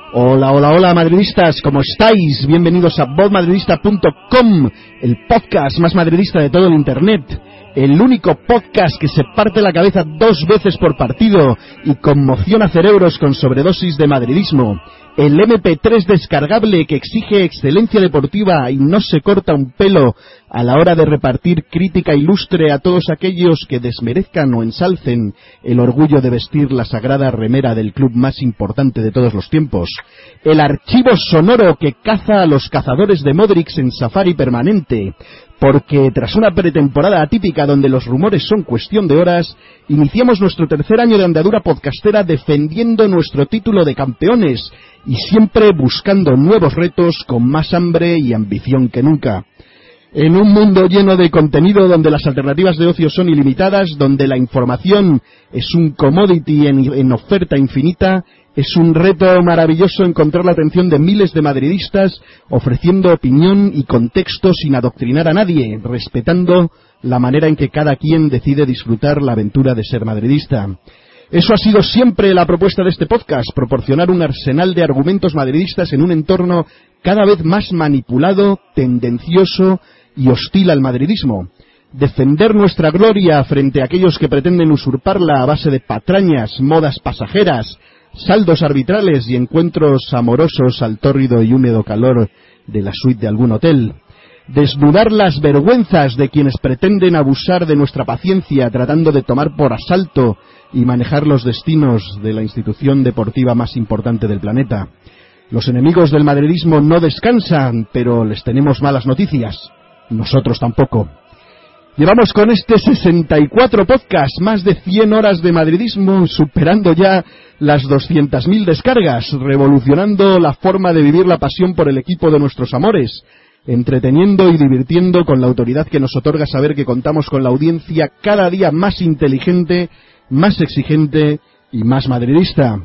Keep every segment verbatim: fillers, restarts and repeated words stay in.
Hola, hola, hola, madridistas, ¿cómo estáis? Bienvenidos a voz madridista punto com, el podcast más madridista de todo el internet, el único podcast que se parte la cabeza dos veces por partido y conmociona cerebros con sobredosis de madridismo, el eme pe tres descargable que exige excelencia deportiva y no se corta un pelo a la hora de repartir crítica ilustre a todos aquellos que desmerezcan o ensalcen el orgullo de vestir la sagrada remera del club más importante de todos los tiempos, el archivo sonoro que caza a los cazadores de Modric en safari permanente, porque tras una pretemporada atípica donde los rumores son cuestión de horas, iniciamos nuestro tercer año de andadura podcastera defendiendo nuestro título de campeones y siempre buscando nuevos retos con más hambre y ambición que nunca. En un mundo lleno de contenido donde las alternativas de ocio son ilimitadas, donde la información es un commodity en, en oferta infinita, es un reto maravilloso encontrar la atención de miles de madridistas ofreciendo opinión y contexto sin adoctrinar a nadie, respetando la manera en que cada quien decide disfrutar la aventura de ser madridista. Eso ha sido siempre la propuesta de este podcast, proporcionar un arsenal de argumentos madridistas en un entorno cada vez más manipulado, tendencioso y hostil al madridismo. Defender nuestra gloria frente a aquellos que pretenden usurparla a base de patrañas, modas pasajeras, saldos arbitrales y encuentros amorosos al tórrido y húmedo calor de la suite de algún hotel. Desnudar las vergüenzas de quienes pretenden abusar de nuestra paciencia tratando de tomar por asalto y manejar los destinos de la institución deportiva más importante del planeta. Los enemigos del madridismo no descansan, pero les tenemos malas noticias. Nosotros tampoco. Llevamos con este sesenta y cuatro podcasts, más de cien horas de madridismo, superando ya las doscientas mil descargas, revolucionando la forma de vivir la pasión por el equipo de nuestros amores, entreteniendo y divirtiendo con la autoridad que nos otorga saber que contamos con la audiencia cada día más inteligente, más exigente y más madridista.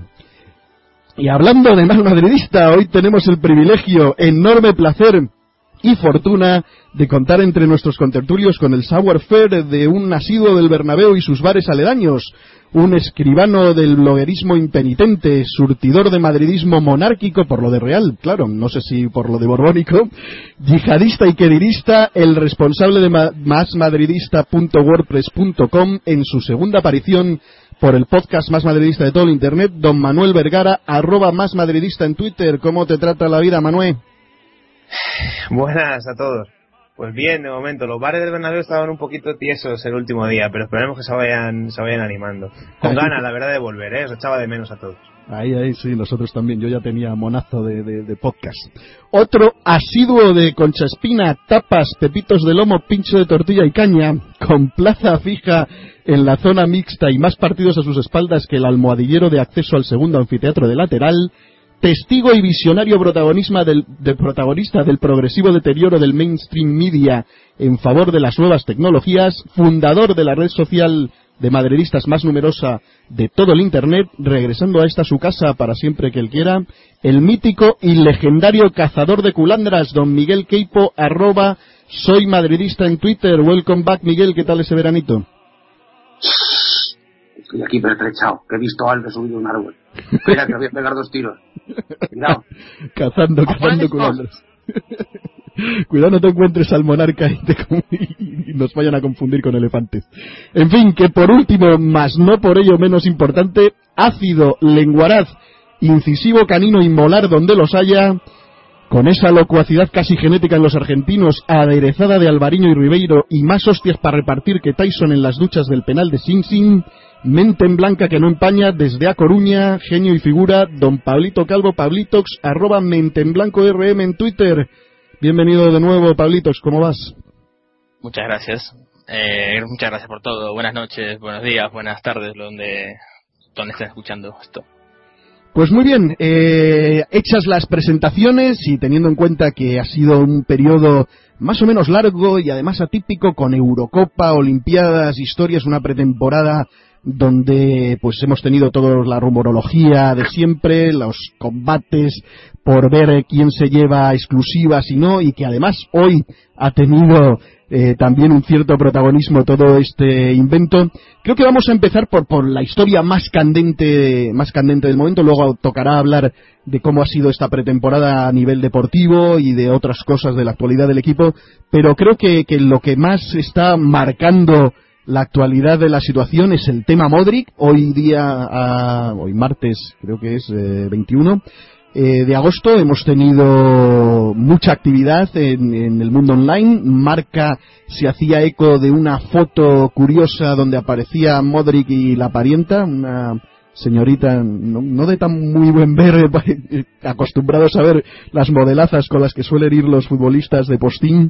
Y hablando de más madridista, hoy tenemos el privilegio, enorme placer y fortuna de contar entre nuestros contertulios con el savoir-faire de un asiduo del Bernabéu y sus bares aledaños, un escribano del bloguerismo impenitente, surtidor de madridismo monárquico por lo de Real, claro, no sé si por lo de borbónico, yihadista y quedirista, el responsable de ma- más madridista punto wordpress punto com en su segunda aparición por el podcast más madridista de todo el internet, don Manuel Vergara, arroba más madridista en Twitter. ¿Cómo te trata la vida, Manuel? Buenas a todos. Pues bien, de momento, los bares del Bernabéu estaban un poquito tiesos el último día, pero esperemos que se vayan se vayan animando. Con ganas, la verdad, de volver, ¿eh? Os echaba de menos a todos. Ahí, ahí, sí, nosotros también. Yo ya tenía monazo de, de, de podcast. Otro asiduo de Concha Espina, tapas, pepitos de lomo, pincho de tortilla y caña, con plaza fija en la zona mixta y más partidos a sus espaldas que el almohadillero de acceso al segundo anfiteatro de lateral, testigo y visionario protagonismo del, de protagonista del progresivo deterioro del mainstream media en favor de las nuevas tecnologías, fundador de la red social de madridistas más numerosa de todo el internet, regresando a esta su casa para siempre que él quiera, el mítico y legendario cazador de culandras, don Miguel Queipo, arroba soy madridista en Twitter. Welcome back, Miguel, ¿qué tal ese veranito? Estoy aquí pertrechado, que he visto a Alves subido un árbol. Espera, que voy a pegar dos tiros. Cuidado. Cazando, cazando culandras. Cuidado, no te encuentres al monarca y, te, y nos vayan a confundir con elefantes. En fin, que por último, mas no por ello menos importante, ácido, lenguaraz, incisivo, canino y molar donde los haya, con esa locuacidad casi genética en los argentinos, aderezada de Alvariño y Ribeiro y más hostias para repartir que Tyson en las duchas del penal de Sing Sing, mente en blanca que no empaña, desde A Coruña, genio y figura, don Pablito Calvo, Pablitox, arroba mente en blanco R M en Twitter. Bienvenido de nuevo, Pablitos, ¿cómo vas? Muchas gracias. Eh, muchas gracias por todo. Buenas noches, buenos días, buenas tardes, donde, donde estén escuchando esto. Pues muy bien, eh, hechas las presentaciones y teniendo en cuenta que ha sido un periodo más o menos largo y además atípico, con Eurocopa, Olimpiadas, historias, una pretemporada donde pues hemos tenido toda la rumorología de siempre, los combates por ver quién se lleva exclusivas y no, y que además hoy ha tenido eh, también un cierto protagonismo todo este invento. Creo que vamos a empezar por, por la historia más candente, más candente del momento. Luego tocará hablar de cómo ha sido esta pretemporada a nivel deportivo y de otras cosas de la actualidad del equipo. Pero creo que, que lo que más está marcando la actualidad de la situación es el tema Modric. Hoy día, uh, hoy martes, creo que es eh, veintiuno eh, de agosto, hemos tenido mucha actividad en, en el mundo online. Marca se hacía eco de una foto curiosa donde aparecía Modric y la parienta, una señorita no, no de tan muy buen ver, acostumbrados a ver las modelazas con las que suelen ir los futbolistas de postín.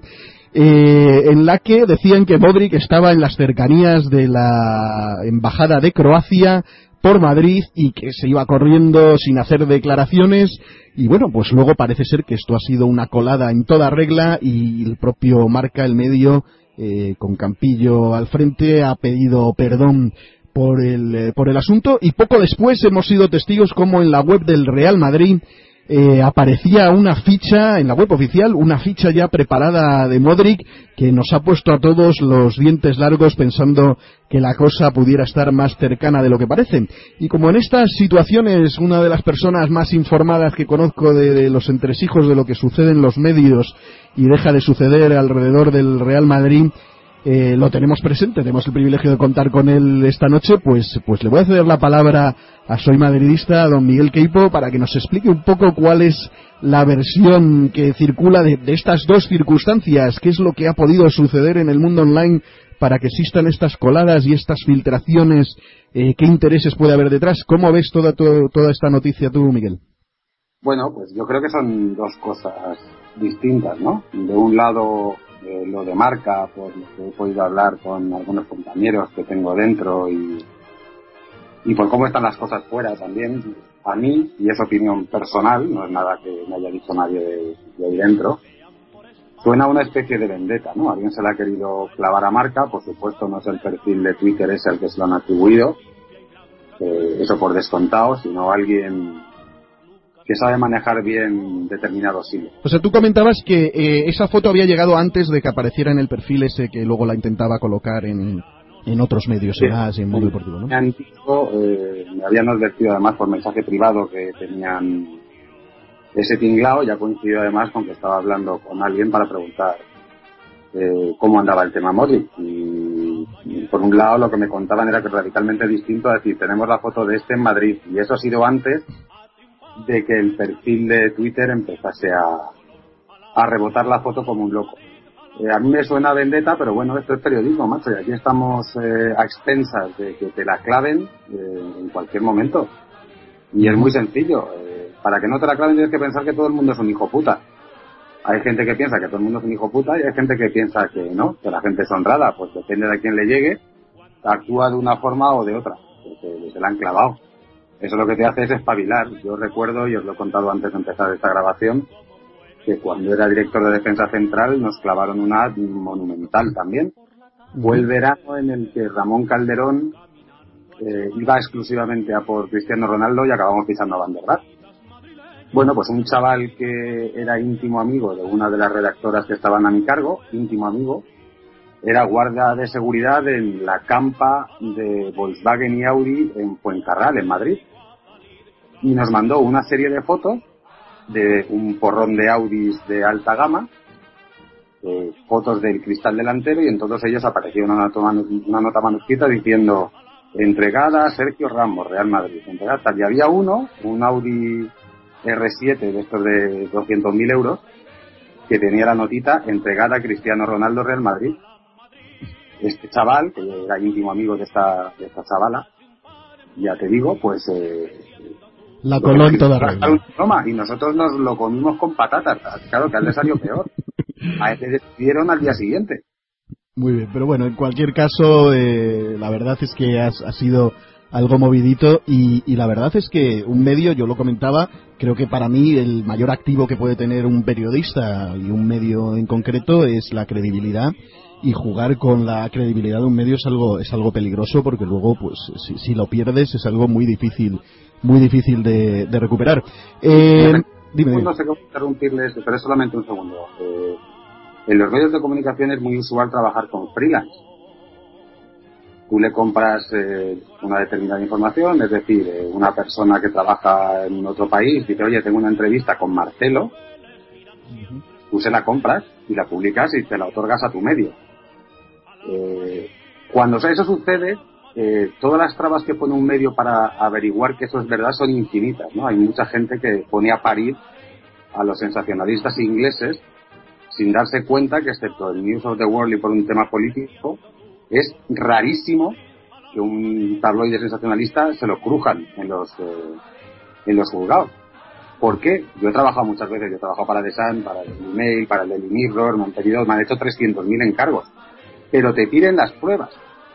Eh, en la que decían que Modric estaba en las cercanías de la embajada de Croacia por Madrid y que se iba corriendo sin hacer declaraciones. Y bueno, pues luego parece ser que esto ha sido una colada en toda regla y el propio Marca, el medio, eh, con Campillo al frente, ha pedido perdón por el, eh, por el asunto. Y poco después hemos sido testigos como en la web del Real Madrid Eh, aparecía una ficha, en la web oficial, una ficha ya preparada de Modric que nos ha puesto a todos los dientes largos pensando que la cosa pudiera estar más cercana de lo que parece. Y como en estas situaciones una de las personas más informadas que conozco de, de los entresijos de lo que sucede en los medios y deja de suceder alrededor del Real Madrid, Eh, lo tenemos presente, tenemos el privilegio de contar con él esta noche, pues pues le voy a ceder la palabra a Soy Madridista, a don Miguel Queipo, para que nos explique un poco cuál es la versión que circula de, de estas dos circunstancias, qué es lo que ha podido suceder en el mundo online para que existan estas coladas y estas filtraciones, eh, qué intereses puede haber detrás. ¿Cómo ves toda, toda, toda esta noticia tú, Miguel? Bueno, pues yo creo que son dos cosas distintas, ¿no? De un lado, eh, lo de Marca, por lo que he podido hablar con algunos compañeros que tengo dentro y, y por cómo están las cosas fuera también. A mí, y es opinión personal, no es nada que me haya dicho nadie de, de ahí dentro, suena una especie de vendetta, ¿no? Alguien se la ha querido clavar a Marca, por supuesto no es el perfil de Twitter ese al que se lo han atribuido, eh, eso por descontado, sino alguien que sabe manejar bien determinados hilos. O sea, tú comentabas que eh, esa foto había llegado antes de que apareciera en el perfil ese que luego la intentaba colocar en, en otros medios, sí, en, en Mundo Deportivo, ¿no? Me han dicho, eh, me habían advertido además por mensaje privado que tenían ese tinglao, ya coincidió además con que estaba hablando con alguien para preguntar eh, cómo andaba el tema Modric. Y, y por un lado lo que me contaban era que radicalmente distinto, a decir, tenemos la foto de este en Madrid, y eso ha sido antes de que el perfil de Twitter empezase a, a rebotar la foto como un loco. Eh, a mí me suena vendetta, pero bueno, esto es periodismo, macho, y aquí estamos eh, a expensas de que te la claven eh, en cualquier momento. Y es muy sencillo. Eh, para que no te la claven tienes que pensar que todo el mundo es un hijo puta. Hay gente que piensa que todo el mundo es un hijo puta y hay gente que piensa que no, que la gente es honrada. Pues depende de a quién le llegue, actúa de una forma o de otra, porque se la han clavado. Eso lo que te hace es espabilar. Yo recuerdo, y os lo he contado antes de empezar esta grabación, que cuando era director de Defensa Central nos clavaron una monumental también. Fue el verano en el que Ramón Calderón eh, iba exclusivamente a por Cristiano Ronaldo y acabamos pisando a Van der Vaart. Bueno, pues un chaval que era íntimo amigo de una de las redactoras que estaban a mi cargo, íntimo amigo, era guardia de seguridad en la campa de Volkswagen y Audi en Fuencarral, en Madrid. Y nos mandó una serie de fotos de un porrón de Audis de alta gama, eh, fotos del cristal delantero, y en todos ellos aparecía una nota, una nota manuscrita diciendo entregada a Sergio Ramos, Real Madrid. Entregada, y había uno, un Audi erre siete de estos de doscientos mil euros, que tenía la notita entregada a Cristiano Ronaldo, Real Madrid. Este chaval, que era íntimo amigo de esta, de esta chavala, ya te digo, pues eh, la coló en toda regla. Y nosotros nos lo comimos con patatas. Claro que a él le salió peor. A él le despidieron al día siguiente. Muy bien, pero bueno, en cualquier caso, eh, la verdad es que ha, ha sido algo movidito y, y la verdad es que un medio, yo lo comentaba, creo que para mí el mayor activo que puede tener un periodista y un medio en concreto es la credibilidad. Y jugar con la credibilidad de un medio es algo es algo peligroso, porque luego pues si, si lo pierdes es algo muy difícil muy difícil de, de recuperar. Eh, dime, dime. No sé cómo interrumpirles, pero es solamente un segundo. Eh, En los medios de comunicación es muy usual trabajar con freelance. Tú le compras eh, una determinada información, es decir, eh, una persona que trabaja en otro país dice, oye, tengo una entrevista con Marcelo, uh-huh. Tú se la compras y la publicas y te la otorgas a tu medio. Eh, cuando eso sucede, eh, todas las trabas que pone un medio para averiguar que eso es verdad son infinitas, ¿no? Hay mucha gente que pone a parir a los sensacionalistas ingleses sin darse cuenta que, excepto el News of the World y por un tema político, es rarísimo que un tabloide sensacionalista se lo crujan en los eh, en los juzgados. ¿Por qué? Yo he trabajado muchas veces, yo he trabajado para The Sun, para el Mail, para el Daily Mirror, me han pedido, me han hecho trescientos mil encargos, pero te piden las pruebas.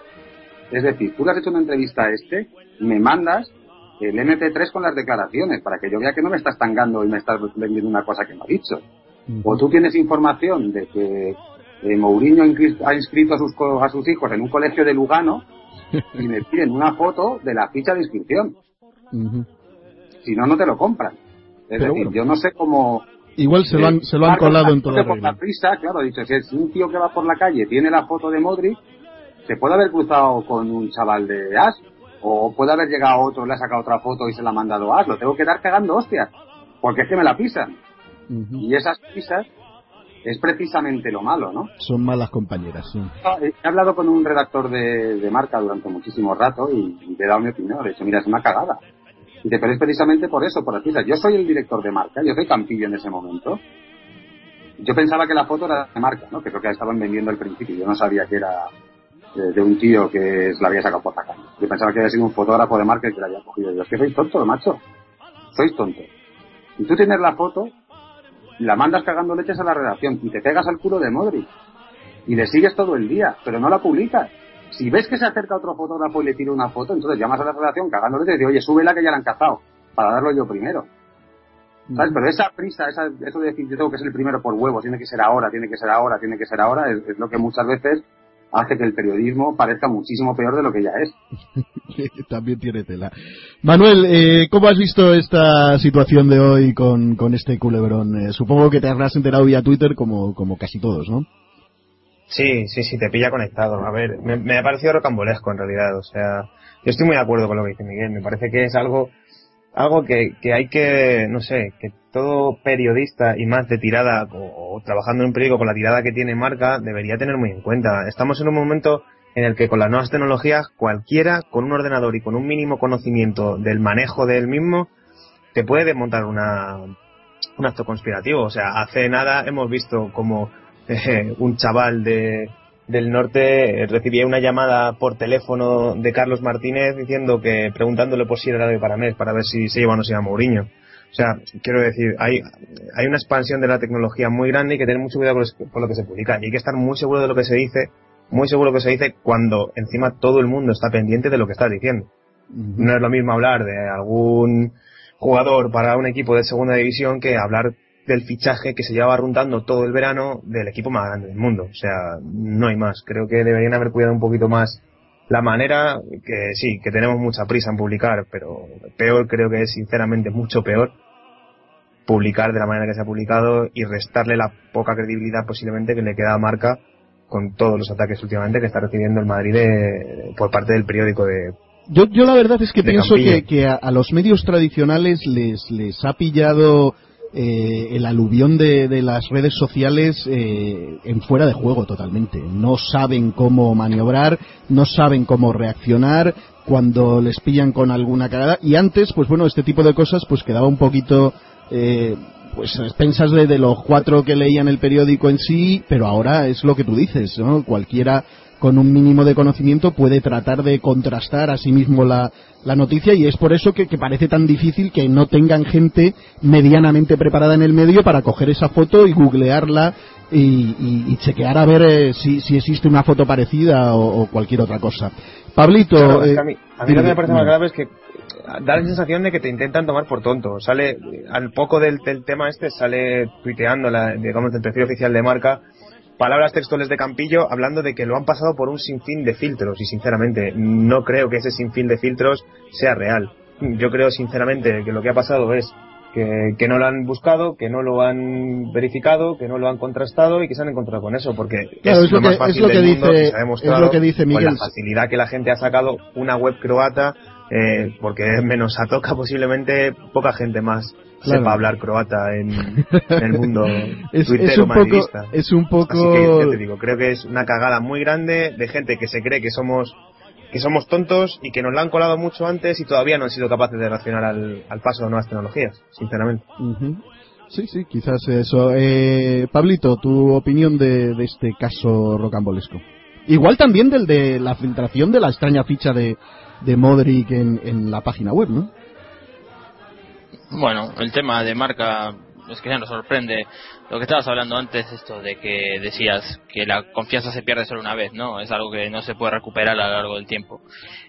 Es decir, tú le has hecho una entrevista a este, me mandas el eme pe tres con las declaraciones para que yo vea que no me estás tangando y me estás vendiendo una cosa que no ha dicho. Uh-huh. O tú tienes información de que eh, Mourinho ha inscrito a sus, a sus hijos en un colegio de Lugano y me piden una foto de la ficha de inscripción. Uh-huh. Si no, no te lo compran. Es Pero decir, bueno, yo no sé cómo... Igual se lo han, eh, se lo han colado en toda la regla. Prisa, claro, dicho, si es un tío que va por la calle, tiene la foto de Modric, se puede haber cruzado con un chaval de As, o puede haber llegado otro, le ha sacado otra foto y se la ha mandado a As. Lo tengo que dar cagando hostias, porque es que me la pisan. Uh-huh. Y esas pisas es precisamente lo malo, ¿no? Son malas compañeras, sí. He hablado con un redactor de, de Marca durante muchísimo rato y, y le he dado mi opinión. Le he dicho, mira, es una cagada. Y te pero es precisamente por eso, por las pisas. Yo soy el director de Marca, yo soy Campillo en ese momento. Yo pensaba que la foto era de Marca, ¿no? Que creo que estaban vendiendo al principio. Yo no sabía que era de, de un tío que la había sacado por la calle. Yo pensaba que había sido un fotógrafo de Marca y que la había cogido. Yo, es que sois tontos, macho. Sois tontos. Y tú tienes la foto, la mandas cagando leches a la redacción y te pegas al culo de Modric. Y le sigues todo el día, pero no la publicas. Si ves que se acerca otro fotógrafo y le tira una foto, entonces llamas a la redacción cagando leches y dices, oye, súbela que ya la han cazado, para darlo yo primero. ¿Sabes? Pero esa prisa, esa, eso de decir yo tengo que ser el primero por huevo, tiene que ser ahora, tiene que ser ahora, tiene que ser ahora, es, es lo que muchas veces hace que el periodismo parezca muchísimo peor de lo que ya es. También tiene tela. Manuel, eh, ¿cómo has visto esta situación de hoy con, con este culebrón? Eh, supongo que te habrás enterado vía Twitter como, como casi todos, ¿no? Sí, sí, sí, te pilla conectado. A ver, me, me ha parecido rocambolesco en realidad. O sea, yo estoy muy de acuerdo con lo que dice Miguel. Me parece que es algo algo que, que hay que, no sé, que todo periodista y más de tirada o, o trabajando en un periódico con la tirada que tiene Marca debería tener muy en cuenta. Estamos en un momento en el que con las nuevas tecnologías cualquiera con un ordenador y con un mínimo conocimiento del manejo del mismo te puede desmontar una, un acto conspirativo. O sea, hace nada hemos visto como eh, un chaval de del norte recibía una llamada por teléfono de Carlos Martínez diciendo que, preguntándole por si era árabe para mes, para ver si se iba o no se iba Mourinho. O sea, quiero decir, hay hay una expansión de la tecnología muy grande y hay que tener mucho cuidado con lo que se publica. Y hay que estar muy seguro de lo que se dice, muy seguro de lo que se dice cuando encima todo el mundo está pendiente de lo que estás diciendo. Uh-huh. No es lo mismo hablar de algún jugador para un equipo de segunda división que hablar del fichaje que se llevaba rondando todo el verano del equipo más grande del mundo. O sea, no hay más. Creo que deberían haber cuidado un poquito más la manera, que sí, que tenemos mucha prisa en publicar, pero peor creo que es, sinceramente, mucho peor publicar de la manera que se ha publicado y restarle la poca credibilidad posiblemente que le queda a Marca con todos los ataques últimamente que está recibiendo el Madrid de, por parte del periódico de Yo, yo la verdad es que pienso que, que a, a los medios tradicionales les, les ha pillado Eh, el aluvión de, de las redes sociales eh, en fuera de juego totalmente. No saben cómo maniobrar, no saben cómo reaccionar cuando les pillan con alguna cagada. Y antes, pues bueno, este tipo de cosas pues quedaba un poquito eh, pues a expensas de, de los cuatro que leían el periódico en sí, pero ahora es lo que tú dices, ¿no? Cualquiera con un mínimo de conocimiento puede tratar de contrastar a sí mismo la, la noticia, y es por eso que, que parece tan difícil que no tengan gente medianamente preparada en el medio para coger esa foto y googlearla y, y, y chequear a ver eh, si, si existe una foto parecida o, o cualquier otra cosa. Pablito... Claro, es que a mí, a mí lo que me parece más grave es que da la sensación de que te intentan tomar por tonto. Sale, al poco del, del tema este, sale tuiteando, la, digamos, el perfil oficial de Marca, palabras textuales de Campillo hablando de que lo han pasado por un sinfín de filtros, y sinceramente no creo que ese sinfín de filtros sea real. Yo creo sinceramente que lo que ha pasado es que, que no lo han buscado, que no lo han verificado, que no lo han contrastado y que se han encontrado con eso, porque claro, es, es lo, lo más que, fácil es lo que del dice, mundo y se ha demostrado es lo que dice Miguel. con la facilidad que la gente ha sacado una web croata, eh, porque menos a toca posiblemente poca gente más claro. sepa hablar croata en, en el mundo es, tuitero es un madridista. Poco, es un poco... Así que ya te digo, creo que es una cagada muy grande de gente que se cree que somos que somos tontos y que nos la han colado mucho antes y todavía no han sido capaces de reaccionar al, al paso de nuevas tecnologías, sinceramente. Uh-huh. Sí, sí, quizás eso. Eh, Pablito, tu opinión de, de este caso rocambolesco. Igual también del de la filtración de la extraña ficha de, de Modric en, en la página web, ¿no? Bueno, el tema de marca es que ya nos sorprende. Lo que estabas hablando antes, esto de que decías que la confianza se pierde solo una vez, ¿no? Es algo que no se puede recuperar a lo largo del tiempo.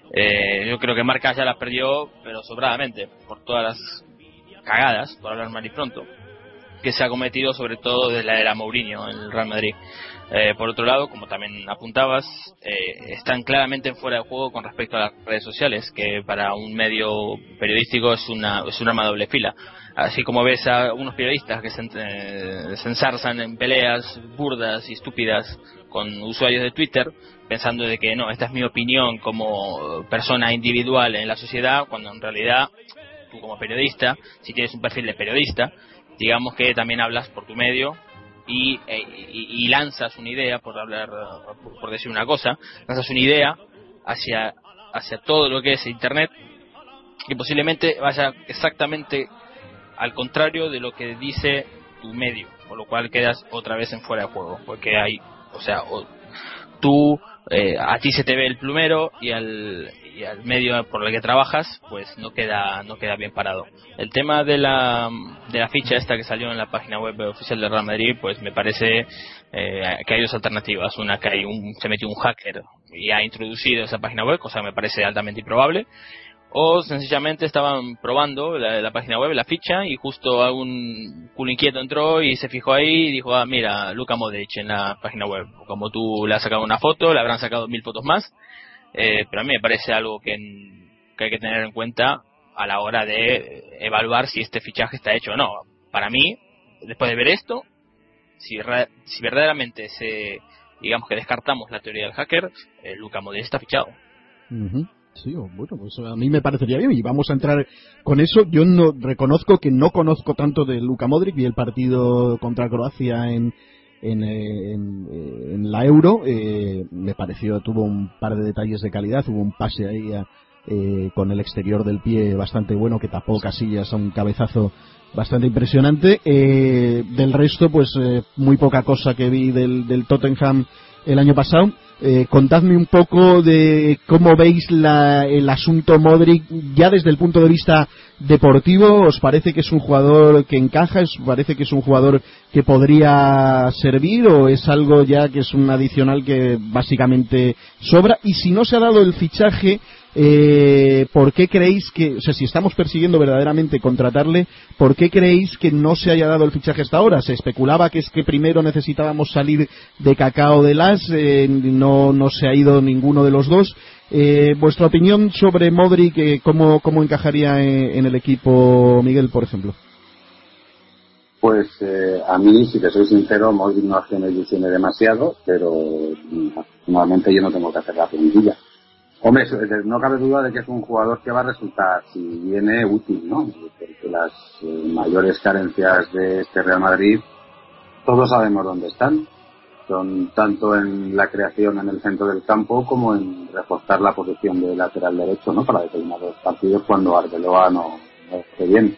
Eh, yo creo que Marca ya la perdió, pero sobradamente, por todas las cagadas, por hablar mal y pronto, que se ha cometido sobre todo desde la era Mourinho en el Real Madrid. Eh, por otro lado, como también apuntabas, eh, están claramente en fuera de juego con respecto a las redes sociales, que para un medio periodístico es una es un arma de doble fila. Así como ves a unos periodistas que se, eh, se ensarzan en peleas burdas y estúpidas con usuarios de Twitter, pensando de que no, esta es mi opinión como persona individual en la sociedad, cuando en realidad tú como periodista, si tienes un perfil de periodista, digamos que también hablas por tu medio y, y, y lanzas una idea, por hablar, por, por decir una cosa, lanzas una idea hacia, hacia todo lo que es Internet, que posiblemente vaya exactamente al contrario de lo que dice tu medio, por lo cual quedas otra vez en fuera de juego, porque hay, o sea, o, tú, eh, a ti se te ve el plumero y al, y al medio por el que trabajas, pues no queda no queda bien parado. El tema de la de la ficha esta que salió en la página web oficial de Real Madrid, pues me parece eh, que hay dos alternativas. Una, que hay un se metió un hacker y ha introducido esa página web, cosa que me parece altamente improbable. O sencillamente estaban probando la, la página web, la ficha, y justo algún culo inquieto entró y se fijó ahí y dijo, ah, mira, Luka Modric en la página web. Como tú le has sacado una foto, le habrán sacado mil fotos más, eh, pero a mí me parece algo que, que hay que tener en cuenta a la hora de evaluar si este fichaje está hecho o no. Para mí, después de ver esto, si, si verdaderamente se, digamos que descartamos la teoría del hacker, eh, Luka Modric está fichado. Uh-huh. Sí, bueno, pues a mí me parecería bien y vamos a entrar con eso. Yo no reconozco que no conozco tanto de Luka Modric, vi el partido contra Croacia en en, en, en la Euro, eh, me pareció, tuvo un par de detalles de calidad, hubo un pase ahí a, eh, con el exterior del pie bastante bueno que tapó Casillas a un cabezazo bastante impresionante. Eh, del resto, pues eh, muy poca cosa que vi del, del Tottenham el año pasado. Eh, contadme un poco de cómo veis la, el asunto Modric ya desde el punto de vista deportivo. ¿Os parece que es un jugador que encaja? ¿Os parece que es un jugador que podría servir? ¿O es algo ya que es un adicional que básicamente sobra? Y si no se ha dado el fichaje, eh, ¿por qué creéis que, o sea, si estamos persiguiendo verdaderamente contratarle, ¿por qué creéis que no se haya dado el fichaje hasta ahora? Se especulaba que es que primero necesitábamos salir de Cacao de Las, eh, no, no se ha ido ninguno de los dos. Eh, vuestra opinión sobre Modric, eh, ¿cómo, cómo encajaría en, en el equipo, Miguel, por ejemplo? Pues eh, a mí, si te soy sincero, Modric no hace me ilusione demasiado, pero normalmente yo no tengo que hacer la plantilla. Hombre, no cabe duda de que es un jugador que va a resultar, si viene, útil, ¿no? Porque las eh, mayores carencias de este Real Madrid, todos sabemos dónde están. Son tanto en la creación en el centro del campo como en reforzar la posición de lateral derecho, ¿no? Para determinados partidos cuando Arbeloa no, no esté bien.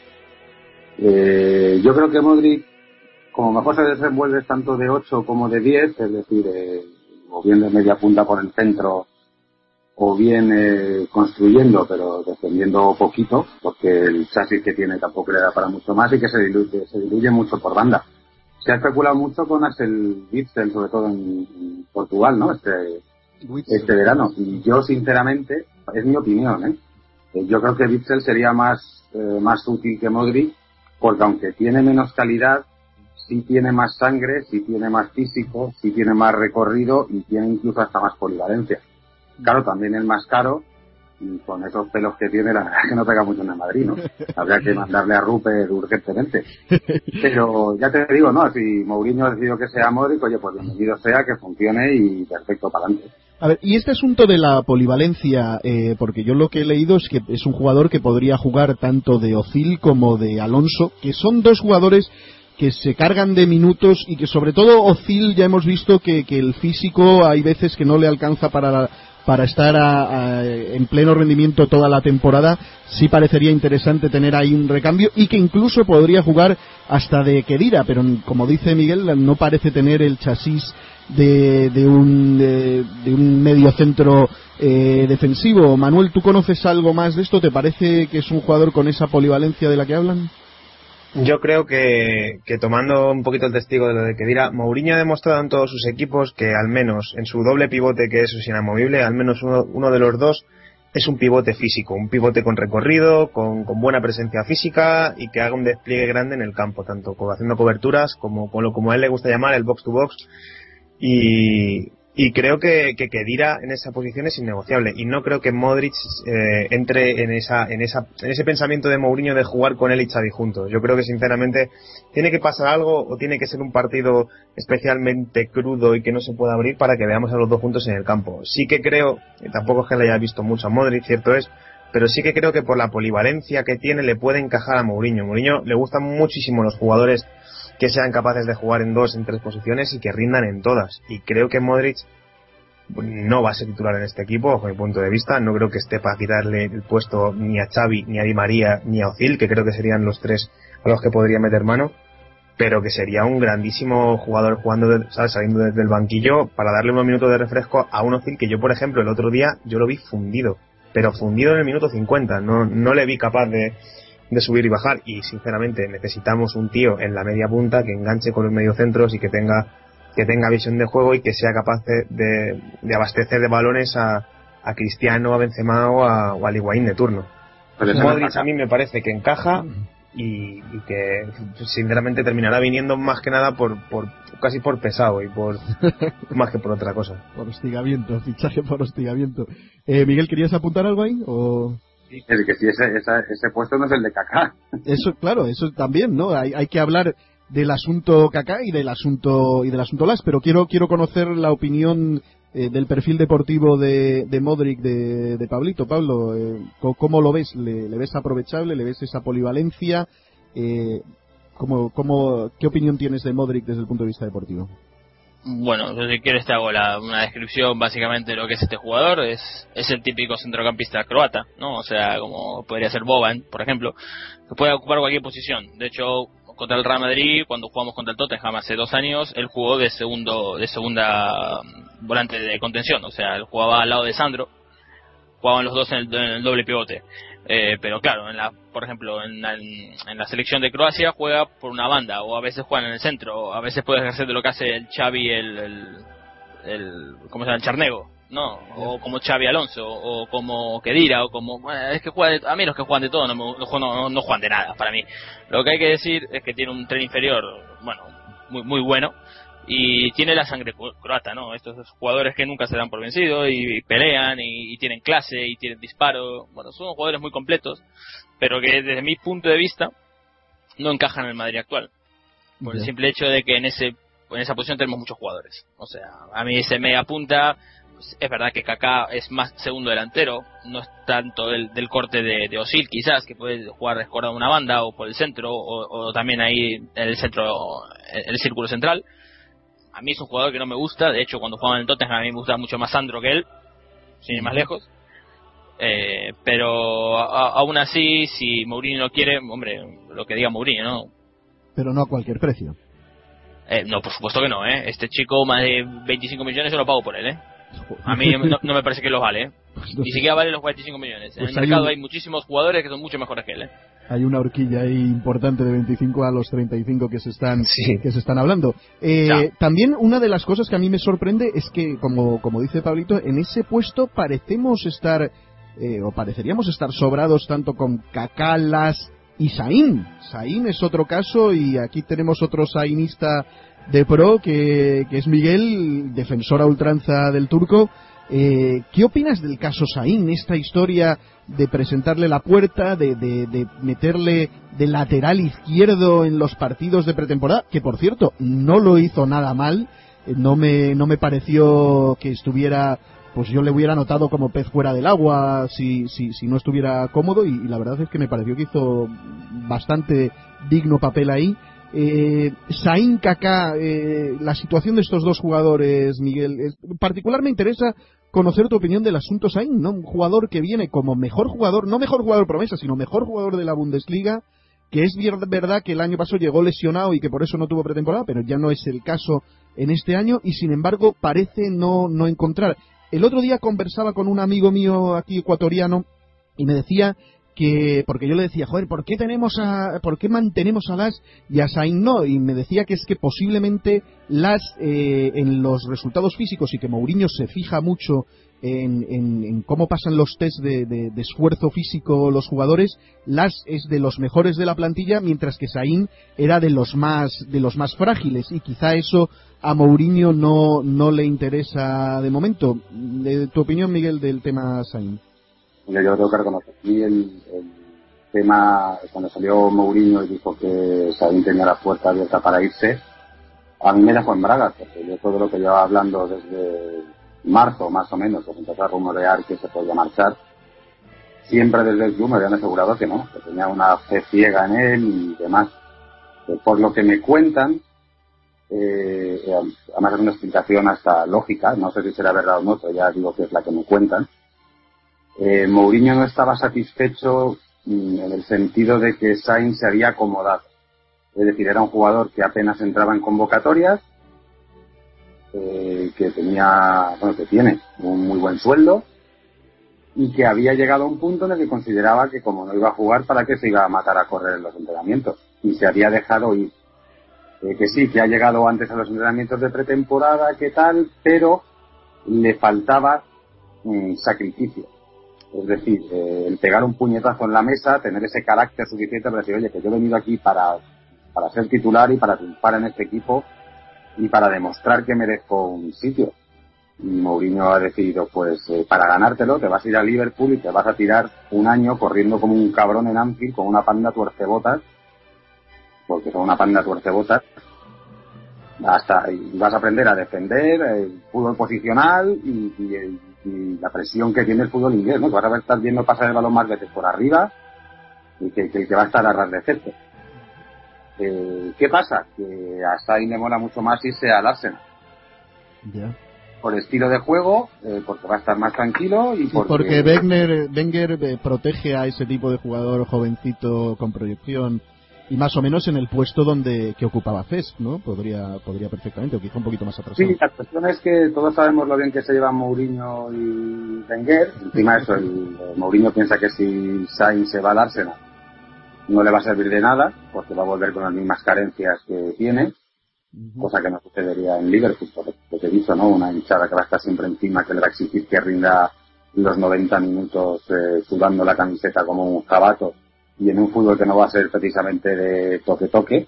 Eh, yo creo que Modric, como mejor se desenvuelve tanto de ocho como de diez, es decir, eh, o bien de media punta por el centro, o bien eh, construyendo pero defendiendo poquito, porque el chasis que tiene tampoco le da para mucho más y que se diluye, se diluye mucho por banda. Se ha especulado mucho con Axel Witsel, sobre todo en, en Portugal, ¿no? Este, este verano. Y yo, sinceramente, es mi opinión, ¿eh? Yo creo que Witsel sería más, eh, más útil que Modric, porque aunque tiene menos calidad, sí tiene más sangre, sí tiene más físico, sí tiene más recorrido y tiene incluso hasta más polivalencia. Claro, también es más caro con esos pelos que tiene, la verdad es que no pega mucho en el Madrid, ¿no? Habría que mandarle a Rupert urgentemente. Pero ya te digo, ¿no? Si Mourinho ha decidido que sea Modric, oye, pues bienvenido sea, que funcione y perfecto para adelante. A ver, y este asunto de la polivalencia, eh, porque yo lo que he leído es que es un jugador que podría jugar tanto de Özil como de Alonso, que son dos jugadores que se cargan de minutos y que sobre todo Özil ya hemos visto que, que el físico hay veces que no le alcanza para para estar a, a, en pleno rendimiento toda la temporada. Sí parecería interesante tener ahí un recambio y que incluso podría jugar hasta de Khedira, pero como dice Miguel, no parece tener el chasis de, de un de, de un medio centro eh, defensivo. Manuel, ¿tú conoces algo más de esto? ¿Te parece que es un jugador con esa polivalencia de la que hablan? Yo creo que, que tomando un poquito el testigo de lo de Khedira, Mourinho ha demostrado en todos sus equipos que al menos en su doble pivote, que es inamovible, al menos uno, uno de los dos es un pivote físico, un pivote con recorrido, con, con buena presencia física y que haga un despliegue grande en el campo, tanto haciendo coberturas como con lo como a él le gusta llamar el box to box. Y, y creo que, que Khedira en esa posición es innegociable y no creo que Modric eh, entre en esa en esa en ese pensamiento de Mourinho de jugar con él y Xavi juntos. Yo creo que sinceramente tiene que pasar algo o tiene que ser un partido especialmente crudo y que no se pueda abrir para que veamos a los dos juntos en el campo. Sí que creo, tampoco es que le haya visto mucho a Modric, cierto es, pero sí que creo que por la polivalencia que tiene le puede encajar a Mourinho. Mourinho le gustan muchísimo los jugadores que sean capaces de jugar en dos, en tres posiciones y que rindan en todas. Y creo que Modric no va a ser titular en este equipo, bajo mi punto de vista. No creo que esté para quitarle el puesto ni a Xavi, ni a Di María, ni a Özil, que creo que serían los tres a los que podría meter mano, pero que sería un grandísimo jugador jugando, de, ¿sabes? Saliendo desde el banquillo para darle unos minutos de refresco a un Özil que yo, por ejemplo, el otro día yo lo vi fundido, pero fundido en el minuto cincuenta. No, no le vi capaz de de subir y bajar, y sinceramente necesitamos un tío en la media punta que enganche con los mediocentros y que tenga que tenga visión de juego y que sea capaz de, de, de abastecer de balones a, a Cristiano, a Benzema o a, o a Higuaín de turno. Pero Modric a mí me parece que encaja y, y que sinceramente terminará viniendo más que nada por, por casi por pesado y por más que por otra cosa. Por hostigamiento, fichaje por hostigamiento. Eh, Miguel, ¿querías apuntar algo ahí? O... Es que si ese, ese, ese puesto no es el de Kaká. Eso, claro, eso también, ¿no? Hay, hay que hablar del asunto Kaká y del asunto y del asunto Las, pero quiero quiero conocer la opinión eh, del perfil deportivo de, de Modric, de, de Pablito. Pablo, eh, ¿cómo lo ves? ¿Le, ¿Le ves aprovechable? ¿Le ves esa polivalencia? Eh, ¿cómo, cómo, ¿Qué opinión tienes de Modric desde el punto de vista deportivo? Bueno, yo si quieres te hago la, una descripción básicamente de lo que es este jugador. Es es el típico centrocampista croata, ¿no? O sea, como podría ser Boban, por ejemplo, que puede ocupar cualquier posición. De hecho, contra el Real Madrid, cuando jugamos contra el Tottenham hace dos años, él jugó de segundo de segunda volante de contención. O sea, él jugaba al lado de Sandro, jugaban los dos en el, en el doble pivote. Eh, pero claro, en la, por ejemplo, en la, en la selección de Croacia juega por una banda, o a veces juega en el centro, a veces puede ejercer de lo que hace el Xavi, el, el, el ¿cómo se llama? El Charnego, ¿no? O como Xavi Alonso, o como Khedira, o como, bueno, es que juega de, a mí los que juegan de todo no, me, no, no, no juegan de nada, para mí. Lo que hay que decir es que tiene un tren inferior, bueno, muy, muy bueno, y tiene la sangre croata, ¿no? Estos jugadores que nunca se dan por vencidos y pelean y, y tienen clase y tienen disparo. Bueno, son jugadores muy completos, pero que desde mi punto de vista no encajan en el Madrid actual, por el simple hecho de que en ese en esa posición tenemos muchos jugadores. O sea, a mí ese media punta, pues, es verdad que Kaká es más segundo delantero, no es tanto del, del corte de, de Özil quizás, que puede jugar escorado una banda o por el centro, o, o también ahí en el centro, en el círculo central. A mí es un jugador que no me gusta. De hecho, cuando jugaba en el Tottenham a mí me gusta mucho más Sandro que él, sin ir más lejos. Eh, pero a, aún así, si Mourinho lo quiere, hombre, lo que diga Mourinho, ¿no? Pero no a cualquier precio. Eh, no, por supuesto que no, ¿eh? Este chico, más de veinticinco millones, yo lo pago por él, ¿eh? A mí no, no me parece que los vale, ¿eh? Ni siquiera vale los veinticinco millones. En pues el mercado hay, un... hay muchísimos jugadores que son mucho mejores que él, ¿eh? Hay una horquilla ahí importante de veinticinco a los treinta y cinco que se están sí. que se están hablando. Eh, ya. También una de las cosas que a mí me sorprende es que, como como dice Pablito, en ese puesto parecemos estar eh, o pareceríamos estar sobrados tanto con Kaká, Las y Saín. Saín es otro caso, y aquí tenemos otro sainista de pro que, que es Miguel, defensor a ultranza del turco. Eh, ¿Qué opinas del caso Saín? Esta historia de presentarle la puerta, de, de, de meterle de lateral izquierdo en los partidos de pretemporada, que por cierto no lo hizo nada mal, eh, no me no me pareció que estuviera, pues yo le hubiera notado como pez fuera del agua si si, si no estuviera cómodo, y, y la verdad es que me pareció que hizo bastante digno papel ahí. Eh, Saín, Kaká, eh, la situación de estos dos jugadores, Miguel, eh, en particular me interesa conocer tu opinión del asunto Saín, ¿no? Un jugador que viene como mejor jugador, no mejor jugador promesa, sino mejor jugador de la Bundesliga, que es verdad que el año pasado llegó lesionado y que por eso no tuvo pretemporada, pero ya no es el caso en este año, y sin embargo parece no, no encontrar. El otro día conversaba con un amigo mío aquí ecuatoriano y me decía que, porque yo le decía, joder, ¿por qué tenemos a, por qué mantenemos a Las y a Saín no? Y me decía que es que posiblemente Las, eh, en los resultados físicos, y que Mourinho se fija mucho en, en, en cómo pasan los test de, de, de esfuerzo físico los jugadores, Las es de los mejores de la plantilla, mientras que Saín era de los más, de los más frágiles, y quizá eso a Mourinho no, no le interesa de momento. De, ¿Tu opinión, Miguel, del tema Saín? Yo tengo que reconocer aquí el, el tema, cuando salió Mourinho y dijo que Saín tenía la puerta abierta para irse, a mí me dejó en bragas, porque yo todo lo que llevaba hablando desde marzo, más o menos, cuando empezó a rumorear que se podía marchar, siempre desde el club me habían asegurado que no, que tenía una fe ciega en él y demás. Eh, por lo que me cuentan, eh, además es una explicación hasta lógica, no sé si será verdad o no, pero ya digo que es la que me cuentan. Eh, Mourinho no estaba satisfecho mm, en el sentido de que Sainz se había acomodado. Es decir, era un jugador que apenas entraba en convocatorias, eh, que tenía, bueno, que tiene un muy buen sueldo, y que había llegado a un punto en el que consideraba que como no iba a jugar, ¿para qué se iba a matar a correr en los entrenamientos? Y se había dejado ir. Eh, que sí, que ha llegado antes a los entrenamientos de pretemporada, que tal, pero le faltaba mm, sacrificio. Es decir, eh, el pegar un puñetazo en la mesa, tener ese carácter suficiente para decir, oye, que yo he venido aquí para, para ser titular y para triunfar en este equipo y para demostrar que merezco un sitio. Y Mourinho ha decidido, pues, eh, para ganártelo te vas a ir a Liverpool y te vas a tirar un año corriendo como un cabrón en Anfield con una panda tuercebotas, porque son una panda tuercebotas, hasta, y vas a aprender a defender el fútbol posicional y, y, y la presión que tiene el fútbol inglés, ¿no? Vas a estar viendo pasar el balón más veces por arriba y que, que el que va a estar a ras de césped. Eh, ¿Qué pasa? Que a Sainz le mola mucho más irse al Arsenal. Yeah. Por estilo de juego, eh, porque va a estar más tranquilo y porque, y porque Wenger, Wenger eh, protege a ese tipo de jugador jovencito con proyección y más o menos en el puesto donde que ocupaba Cesc, ¿no? Podría podría perfectamente, o quizá un poquito más atrasado. Sí, la cuestión es que todos sabemos lo bien que se llevan Mourinho y Wenger. Encima de eso, el, el Mourinho piensa que si Sainz se va al Arsenal no le va a servir de nada, porque va a volver con las mismas carencias que tiene, uh-huh. Cosa que no sucedería en Liverpool, porque te he dicho, ¿no? Una hinchada que va a estar siempre encima, que le va a exigir que rinda los noventa minutos eh, sudando la camiseta como un jabato, y en un fútbol que no va a ser precisamente de toque-toque.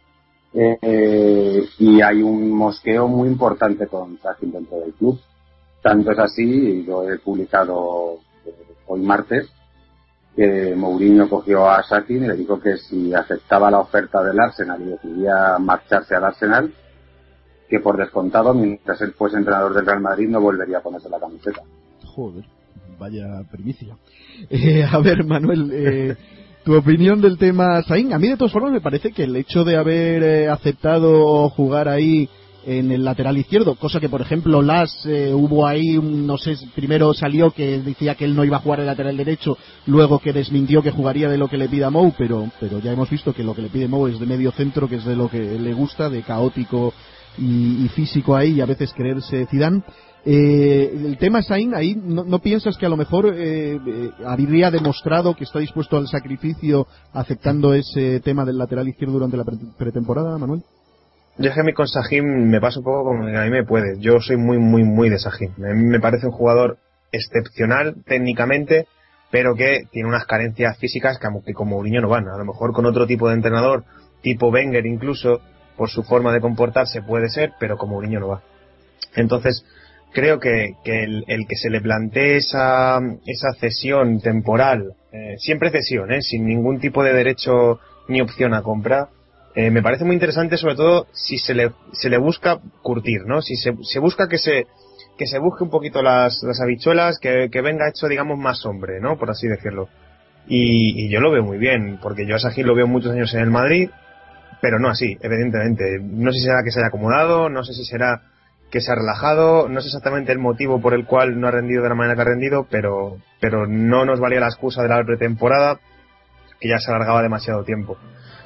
Eh, y hay un mosqueo muy importante con Sakin dentro del club. Tanto es así, y yo he publicado eh, hoy martes, que Mourinho cogió a Sakin y le dijo que si aceptaba la oferta del Arsenal y decidía marcharse al Arsenal, que por descontado, mientras él fuese entrenador del Real Madrid, no volvería a ponerse la camiseta. Joder, vaya primicia. Eh, a ver, Manuel, eh, tu opinión del tema Saín. A mí, de todas formas, me parece que el hecho de haber eh, aceptado jugar ahí en el lateral izquierdo, cosa que por ejemplo Las eh, hubo ahí un, no sé, primero salió que decía que él no iba a jugar el lateral derecho, luego que desmintió que jugaría de lo que le pida Mou, pero pero ya hemos visto que lo que le pide Mou es de medio centro, que es de lo que le gusta, de caótico y, y físico ahí, y a veces creerse Zidane. Eh, el tema Saín, ahí no, no piensas que a lo mejor eh, eh, habría demostrado que está dispuesto al sacrificio aceptando ese tema del lateral izquierdo durante la pre- pretemporada, Manuel? Yo es que a mí con Sahin me pasa un poco como a mí me puede. Yo soy muy, muy, muy de Sahin. A mí me parece un jugador excepcional técnicamente, pero que tiene unas carencias físicas que, que con Mourinho no van. A lo mejor con otro tipo de entrenador, tipo Wenger incluso, por su forma de comportarse puede ser, pero con Mourinho no va. Entonces, creo que, que el, el que se le plantee esa, esa cesión temporal, eh, siempre cesión, eh, sin ningún tipo de derecho ni opción a compra, eh, me parece muy interesante, sobre todo si se le, se le busca curtir, ¿no? Si se, se busca que se, que se busque un poquito las, las habichuelas, que, que venga hecho, digamos, más hombre, ¿no? Por así decirlo. Y, y yo lo veo muy bien, porque yo a Sahin lo veo muchos años en el Madrid, pero no así, evidentemente. No sé si será que se haya acomodado, no sé si será que se ha relajado, no sé exactamente el motivo por el cual no ha rendido de la manera que ha rendido, pero, pero no nos valía la excusa de la pretemporada, que ya se alargaba demasiado tiempo.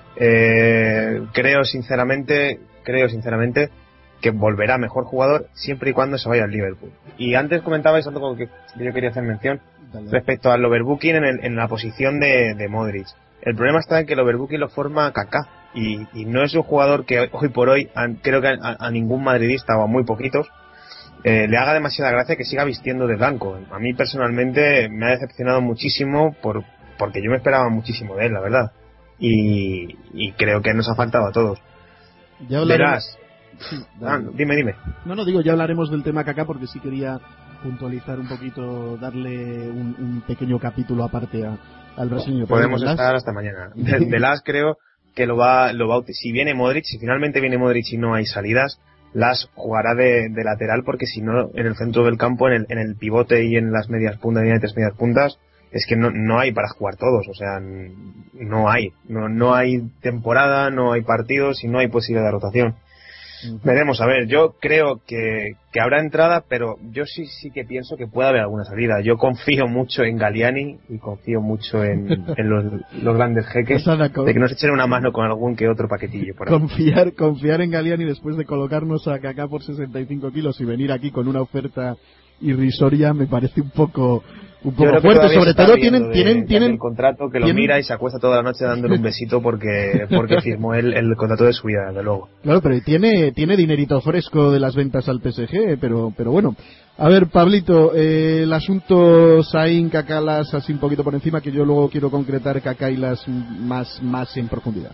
Eh, creo sinceramente, creo sinceramente que volverá mejor jugador siempre y cuando se vaya al Liverpool. Y antes comentabais algo que yo quería hacer mención Dale. respecto al overbooking en, el, en la posición de, de Modric. El problema está en que el overbooking lo forma Kaká y, y no es un jugador que hoy por hoy a, creo que a, a ningún madridista o a muy poquitos eh, le haga demasiada gracia que siga vistiendo de blanco. A mí personalmente me ha decepcionado muchísimo por, porque yo me esperaba muchísimo de él, la verdad. Y, y creo que nos ha faltado a todos. Ya hablaremos... Sí, ah, dime, dime. No, no, digo, ya hablaremos del tema Kaká porque sí quería puntualizar un poquito, darle un, un pequeño capítulo aparte a, al brasileño. Podemos estar hasta mañana. De, de Las creo que lo va, lo va, si viene Modric, si finalmente viene Modric y no hay salidas, Las jugará de, de lateral porque si no, en el centro del campo, en el, en el pivote y en las medias puntas, y en tres medias puntas, es que no, no hay para jugar todos, o sea, no hay, no, no hay temporada, no hay partidos y no hay posibilidad de rotación. Uh-huh. Veremos, a ver, yo creo que, que habrá entrada, pero yo sí sí que pienso que puede haber alguna salida. Yo confío mucho en Galliani y confío mucho en, en los, los grandes jeques de que nos echen una mano con algún que otro paquetillo por ahí. Confiar, confiar en Galliani después de colocarnos a Kaká por sesenta y cinco kilos y venir aquí con una oferta irrisoria me parece un poco un poco fuerte, sobre todo tienen de, tienen de tienen el contrato que lo tienen... mira y se acuesta toda la noche dándole un besito porque porque firmó el, el contrato de su vida, desde luego. Claro, pero tiene tiene dinerito fresco de las ventas al P S G, pero pero bueno. A ver, Pablito, eh, el asunto Sahin, Kaká, Las, así un poquito por encima, que yo luego quiero concretar Kaká y Las más más en profundidad.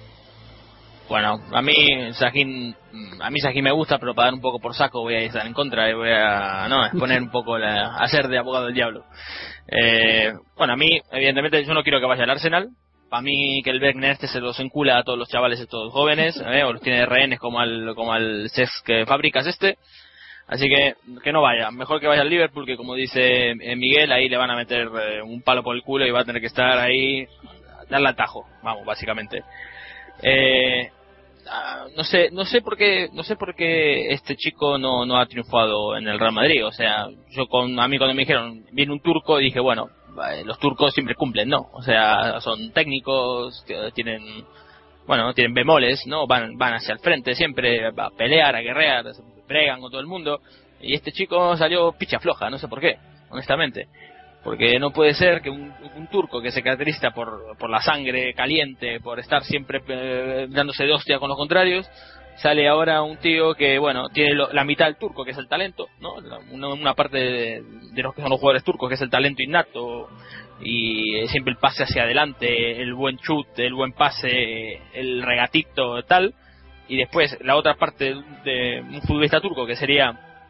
Bueno, a mí Sahin, a mí Sahin me gusta, pero para dar un poco por saco voy a estar en contra y voy a no exponer un poco la, a ser de abogado del diablo. Eh, bueno, a mí evidentemente yo no quiero que vaya al Arsenal. Para mí que el Wegner este se los encula a todos los chavales estos jóvenes, eh, o los tiene de rehenes como al como al Cesc Fábricas este. Así que que no vaya, mejor que vaya al Liverpool, que como dice eh, Miguel, ahí le van a meter eh, un palo por el culo y va a tener que estar ahí darle al tajo, vamos, básicamente. Eh, no sé, no sé por qué, no sé por qué este chico no, no ha triunfado en el Real Madrid. O sea, yo con a mí cuando me dijeron viene un turco dije bueno, los turcos siempre cumplen, ¿no? O sea, son técnicos, tienen, bueno, tienen bemoles, ¿no? Van, van hacia el frente siempre a pelear, a guerrear, bregan con todo el mundo. Y este chico salió picha floja, no sé por qué, honestamente. Porque no puede ser que un, un turco que se caracteriza por, por la sangre caliente, por estar siempre eh, dándose de hostia con los contrarios, sale ahora un tío que, bueno, tiene lo, la mitad del turco, que es el talento, ¿no? Una, una parte de, de los que son los jugadores turcos, que es el talento innato, y siempre el pase hacia adelante, el buen chut, el buen pase, el regatito, tal. Y después la otra parte de un futbolista turco, que sería,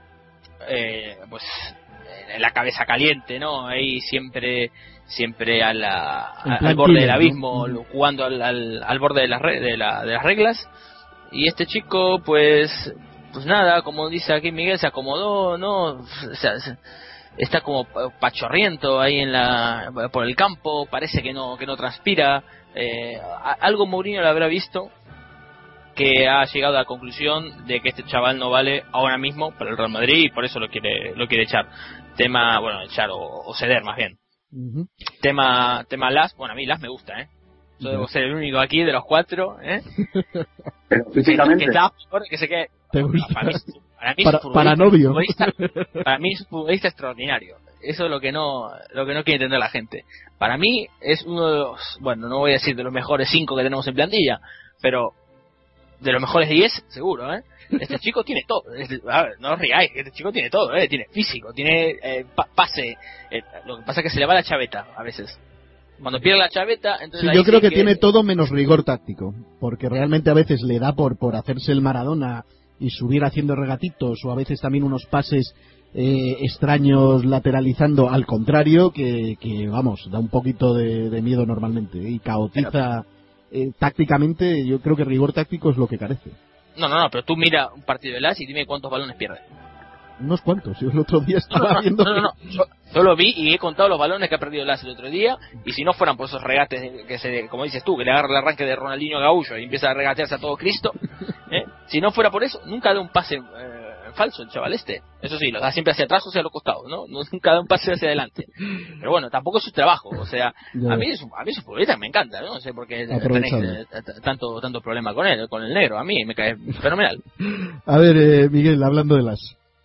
eh, pues... la cabeza caliente, ¿no? Ahí siempre siempre a la, a, al borde del abismo, ¿no? Jugando al, al, al borde de las, re, de, la, de las reglas. Y este chico, pues pues nada, como dice aquí Miguel, se acomodó, ¿no? O sea, está como pachorriento ahí en la por el campo, parece que no que no transpira. Eh, algo Mourinho lo habrá visto, que ha llegado a la conclusión de que este chaval no vale ahora mismo para el Real Madrid y por eso lo quiere lo quiere echar. Tema, bueno, echar o, o ceder más bien. Uh-huh. Tema tema Las, bueno, a mí Las me gusta, ¿eh? Yo debo ser el único aquí de los cuatro, ¿eh? Pero físicamente. Que, que, que se quede. ¿Te gusta? Para mí, para mí para, es un para novio. Futbolista, para mí es un futbolista extraordinario. Eso es lo que no lo que no quiere entender la gente. Para mí es uno de los, bueno, no voy a decir de los mejores cinco que tenemos en plantilla, pero de los mejores diez, seguro, ¿eh? Este chico tiene todo. A ver, no os riáis, este chico tiene todo, ¿eh? Tiene físico, tiene eh, pa- pase. Eh, lo que pasa es que se le va la chaveta a veces. Cuando pierde la chaveta, entonces sí, ahí yo creo sí que, que tiene todo menos rigor táctico, porque realmente a veces le da por por hacerse el Maradona y subir haciendo regatitos o a veces también unos pases eh, extraños lateralizando, al contrario, que, que vamos, da un poquito de, de miedo normalmente, ¿eh? Y caotiza eh, tácticamente. Yo creo que rigor táctico es lo que carece. No, no, no, pero tú mira un partido de Las y dime cuántos balones pierde. Unos cuantos, yo el otro día estaba no, no, viendo... No, no, no, yo, yo lo vi y he contado los balones que ha perdido Las el otro día, y si no fueran por esos regates que se, como dices tú, que le agarra el arranque de Ronaldinho a Gaullo y empieza a regatearse a todo Cristo, ¿eh? Si no fuera por eso, nunca da un pase eh, falso el chaval este. Eso sí, lo da siempre hacia atrás o hacia los costados, ¿no? Nunca da un pase hacia adelante. Pero bueno, tampoco es su trabajo, o sea, a mí, es, a mí su futbolista me encanta, ¿no? No sé por qué tenéis eh, tanto, tanto problema con él, con el negro. A mí me cae fenomenal. A ver, eh, Miguel, hablando de Las...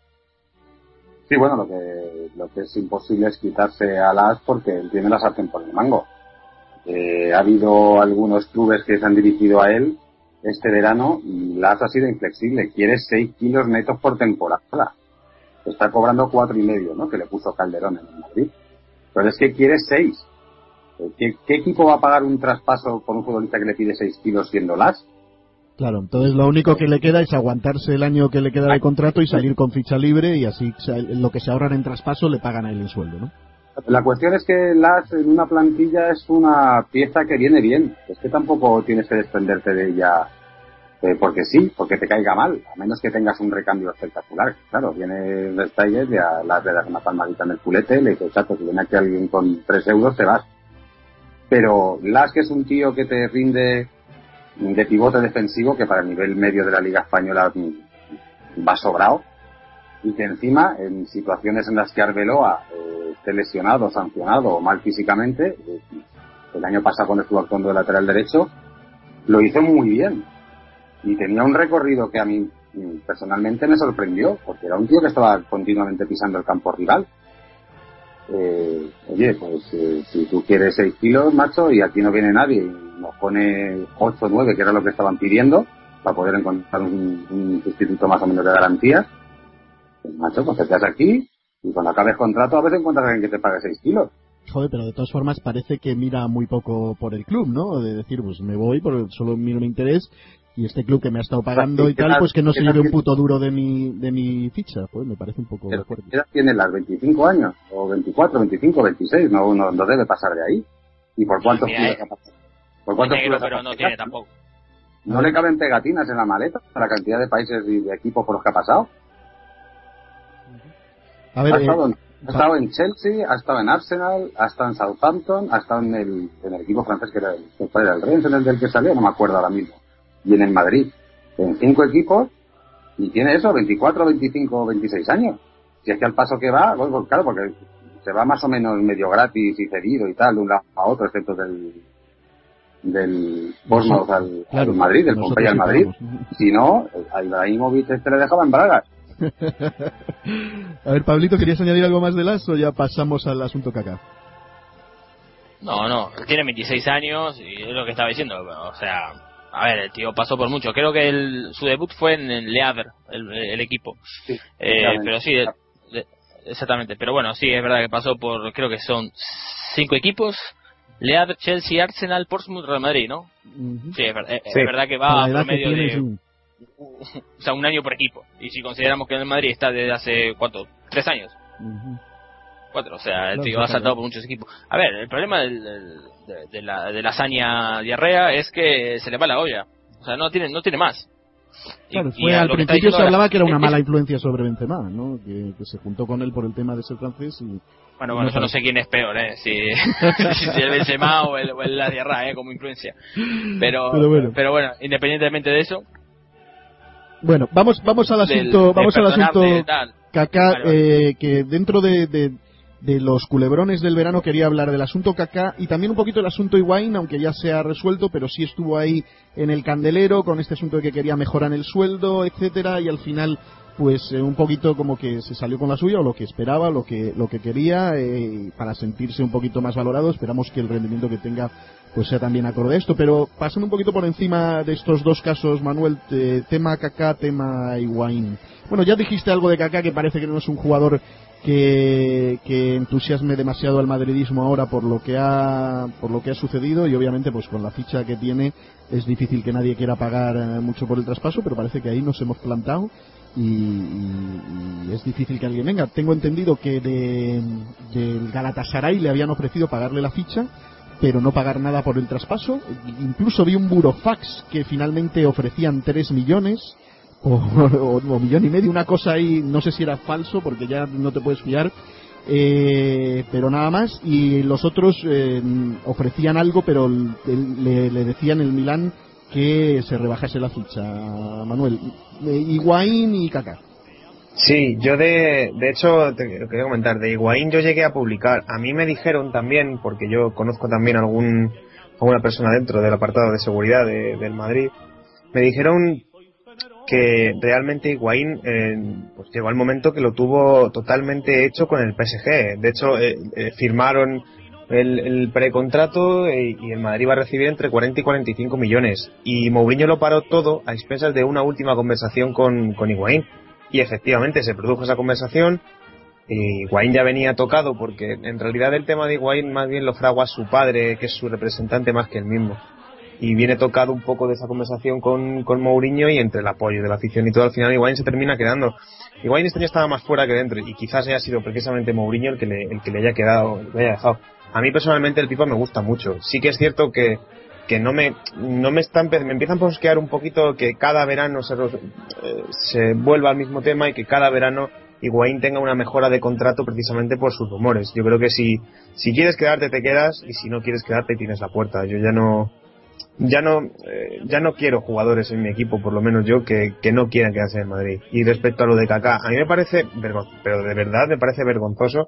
Sí, bueno, lo que lo que es imposible es quitarse a Las porque él tiene la sartén por el mango. Eh, ha habido algunos clubes que se han dirigido a él este verano y Las ha sido inflexible. Quiere seis kilos netos por temporada. Está cobrando cuatro y medio, ¿no? Que le puso Calderón en el Madrid. Pero es que quiere seis. ¿Qué, qué equipo va a pagar un traspaso por un futbolista que le pide seis kilos siendo Las? Claro, entonces lo único que le queda es aguantarse el año que le queda de contrato y salir con ficha libre, y así lo que se ahorran en traspaso le pagan a él el sueldo, ¿no? La cuestión es que Las en una plantilla es una pieza que viene bien. Es que tampoco tienes que desprenderte de ella eh, porque sí, porque te caiga mal, a menos que tengas un recambio espectacular. Claro, viene el Steiger, ya Las le das una palmadita en el culete, le dice, chato, si viene aquí alguien con tres euros te vas. Pero Las, que es un tío que te rinde de pivote defensivo, que para el nivel medio de la Liga Española va sobrado, y que encima en situaciones en las que Arbeloa eh, esté lesionado, sancionado o mal físicamente, eh, el año pasado cuando estuvo actuando de lateral derecho lo hizo muy bien y tenía un recorrido que a mí personalmente me sorprendió, porque era un tío que estaba continuamente pisando el campo rival. Eh, oye, pues eh, si tú quieres seis kilos, macho, y aquí no viene nadie y nos pone ocho o nueve, que era lo que estaban pidiendo, para poder encontrar un, un sustituto más o menos de garantías, pues, macho, pues te quedas aquí y cuando acabes contrato a veces encuentras a alguien que te pague seis kilos. Joder, pero de todas formas parece que mira muy poco por el club, ¿no? De decir, pues me voy, por solo miro mi interés, y este club que me ha estado pagando y tal, pues que no se lleve un puto duro de mi de mi ficha. Pues me parece un poco pero fuerte. ¿Qué edad tiene Las? ¿veinticinco años? ¿O veinticuatro, veinticinco, veintiséis? No, no, no debe pasar de ahí. ¿Y por cuántos Mira, kilos eh, ha pasado? ¿Por cuántos negro, kilos ha pero pasado? no tiene tampoco. ¿No le caben pegatinas en la maleta para la cantidad de países y de equipos por los que ha pasado? A ver, ha, eh, estado en, ha estado en Chelsea, ha estado en Arsenal, ha estado en Southampton, ha estado en el, en el equipo francés que era el, que era el Rennes, en el del que salió, no me acuerdo ahora mismo, y en el Madrid, en cinco equipos, y tiene eso, veinticuatro, veinticinco, veintiséis años. Si es que al paso que va, pues, pues claro, porque se va más o menos medio gratis y cedido y tal, de un lado a otro, excepto del del Bournemouth al, claro, al Madrid, del Pompey al Madrid. Si no, a Ibrahimovic este le dejaba en bragas. A ver, Pablito, ¿querías añadir algo más de Las o ya pasamos al asunto Kaká? No, no, tiene veintiséis años y es lo que estaba diciendo, o sea, a ver, el tío pasó por mucho. Creo que el, su debut fue en el Le Havre, el, el equipo. Sí, eh, pero sí, de, de, exactamente. Pero bueno, sí, es verdad que pasó por, creo que son cinco equipos. Le Havre, Chelsea, Arsenal, Portsmouth, Real Madrid, ¿no? Uh-huh. Sí, es, ver, es, sí, es verdad que va a promedio de... Sí. O sea, un año por equipo. Y si consideramos que en el Madrid está desde hace, ¿cuánto? ¿Tres años? Uh-huh. Cuatro, o sea, el tío no, ha saltado por muchos equipos. A ver, el problema del, del, de, de la de la hazaña diarrea es que se le va la olla. O sea, no tiene no tiene más. Claro, y, fue, y al principio se hablaba que era una es, mala influencia sobre Benzema, ¿no? Que, que se juntó con él por el tema de ser francés y... Bueno, bueno, no yo no sé quién es peor, ¿eh? Si, si el Benzema o el, o el la diarrea, ¿eh? Como influencia. Pero, pero, bueno. pero bueno, independientemente de eso... Bueno, vamos vamos al asunto, del, vamos al asunto Kaká, vale, eh, que dentro de, de, de los culebrones del verano quería hablar del asunto Kaká y también un poquito del asunto Higuaín, aunque ya se ha resuelto, pero sí estuvo ahí en el candelero con este asunto de que quería mejorar el sueldo, etcétera, y al final pues eh, un poquito como que se salió con la suya, o lo que esperaba, lo que lo que quería, eh, para sentirse un poquito más valorado. Esperamos que el rendimiento que tenga pues sea también acorde a esto. Pero pasando un poquito por encima de estos dos casos, Manuel, eh, tema Kaká, tema Higuaín. Bueno, ya dijiste algo de Kaká, que parece que no es un jugador que, que entusiasme demasiado al madridismo ahora por lo que ha por lo que ha sucedido, y obviamente pues con la ficha que tiene es difícil que nadie quiera pagar eh, mucho por el traspaso, pero parece que ahí nos hemos plantado y, y, y es difícil que alguien venga. Tengo entendido que de, del Galatasaray le habían ofrecido pagarle la ficha, pero no pagar nada por el traspaso. Incluso vi un burofax que finalmente ofrecían tres millones o, o, o millón y medio, una cosa ahí, no sé si era falso porque ya no te puedes fiar, eh, pero nada más. Y los otros eh, ofrecían algo, pero le, le decían el Milán que se rebajase la ficha. Manuel, eh, Higuaín y Kaká. Sí, yo de, de hecho, te quería comentar, de Higuaín yo llegué a publicar. A mí me dijeron también, porque yo conozco también algún alguna persona dentro del apartado de seguridad de, del Madrid, me dijeron que realmente Higuaín eh, pues llegó al momento que lo tuvo totalmente hecho con el P S G. De hecho, eh, eh, firmaron el, el precontrato y, y el Madrid va a recibir entre cuarenta y cuarenta y cinco millones. Y Mourinho lo paró todo a expensas de una última conversación con, con Higuaín. Y efectivamente se produjo esa conversación. Y Higuaín ya venía tocado, porque en realidad el tema de Higuaín más bien lo fragua su padre, que es su representante más que él mismo. Y viene tocado un poco de esa conversación con, con Mourinho, y entre el apoyo de la afición y todo, al final Higuaín se termina quedando. Higuaín este año estaba más fuera que dentro, y quizás haya sido precisamente Mourinho el que le, el que le haya quedado, le haya dejado. A mí personalmente el Pipa me gusta mucho. Sí que es cierto que, que no me, no me están, me empiezan a posquear un poquito que cada verano se, eh, se vuelva al mismo tema, y que cada verano Higuaín tenga una mejora de contrato precisamente por sus rumores. Yo creo que si, si quieres quedarte te quedas, y si no quieres quedarte tienes la puerta. Yo ya no, ya no eh, ya no quiero jugadores en mi equipo, por lo menos yo, que, que no quieran quedarse en Madrid. Y respecto a lo de Kaká, a mí me parece vergonzoso, pero de verdad me parece vergonzoso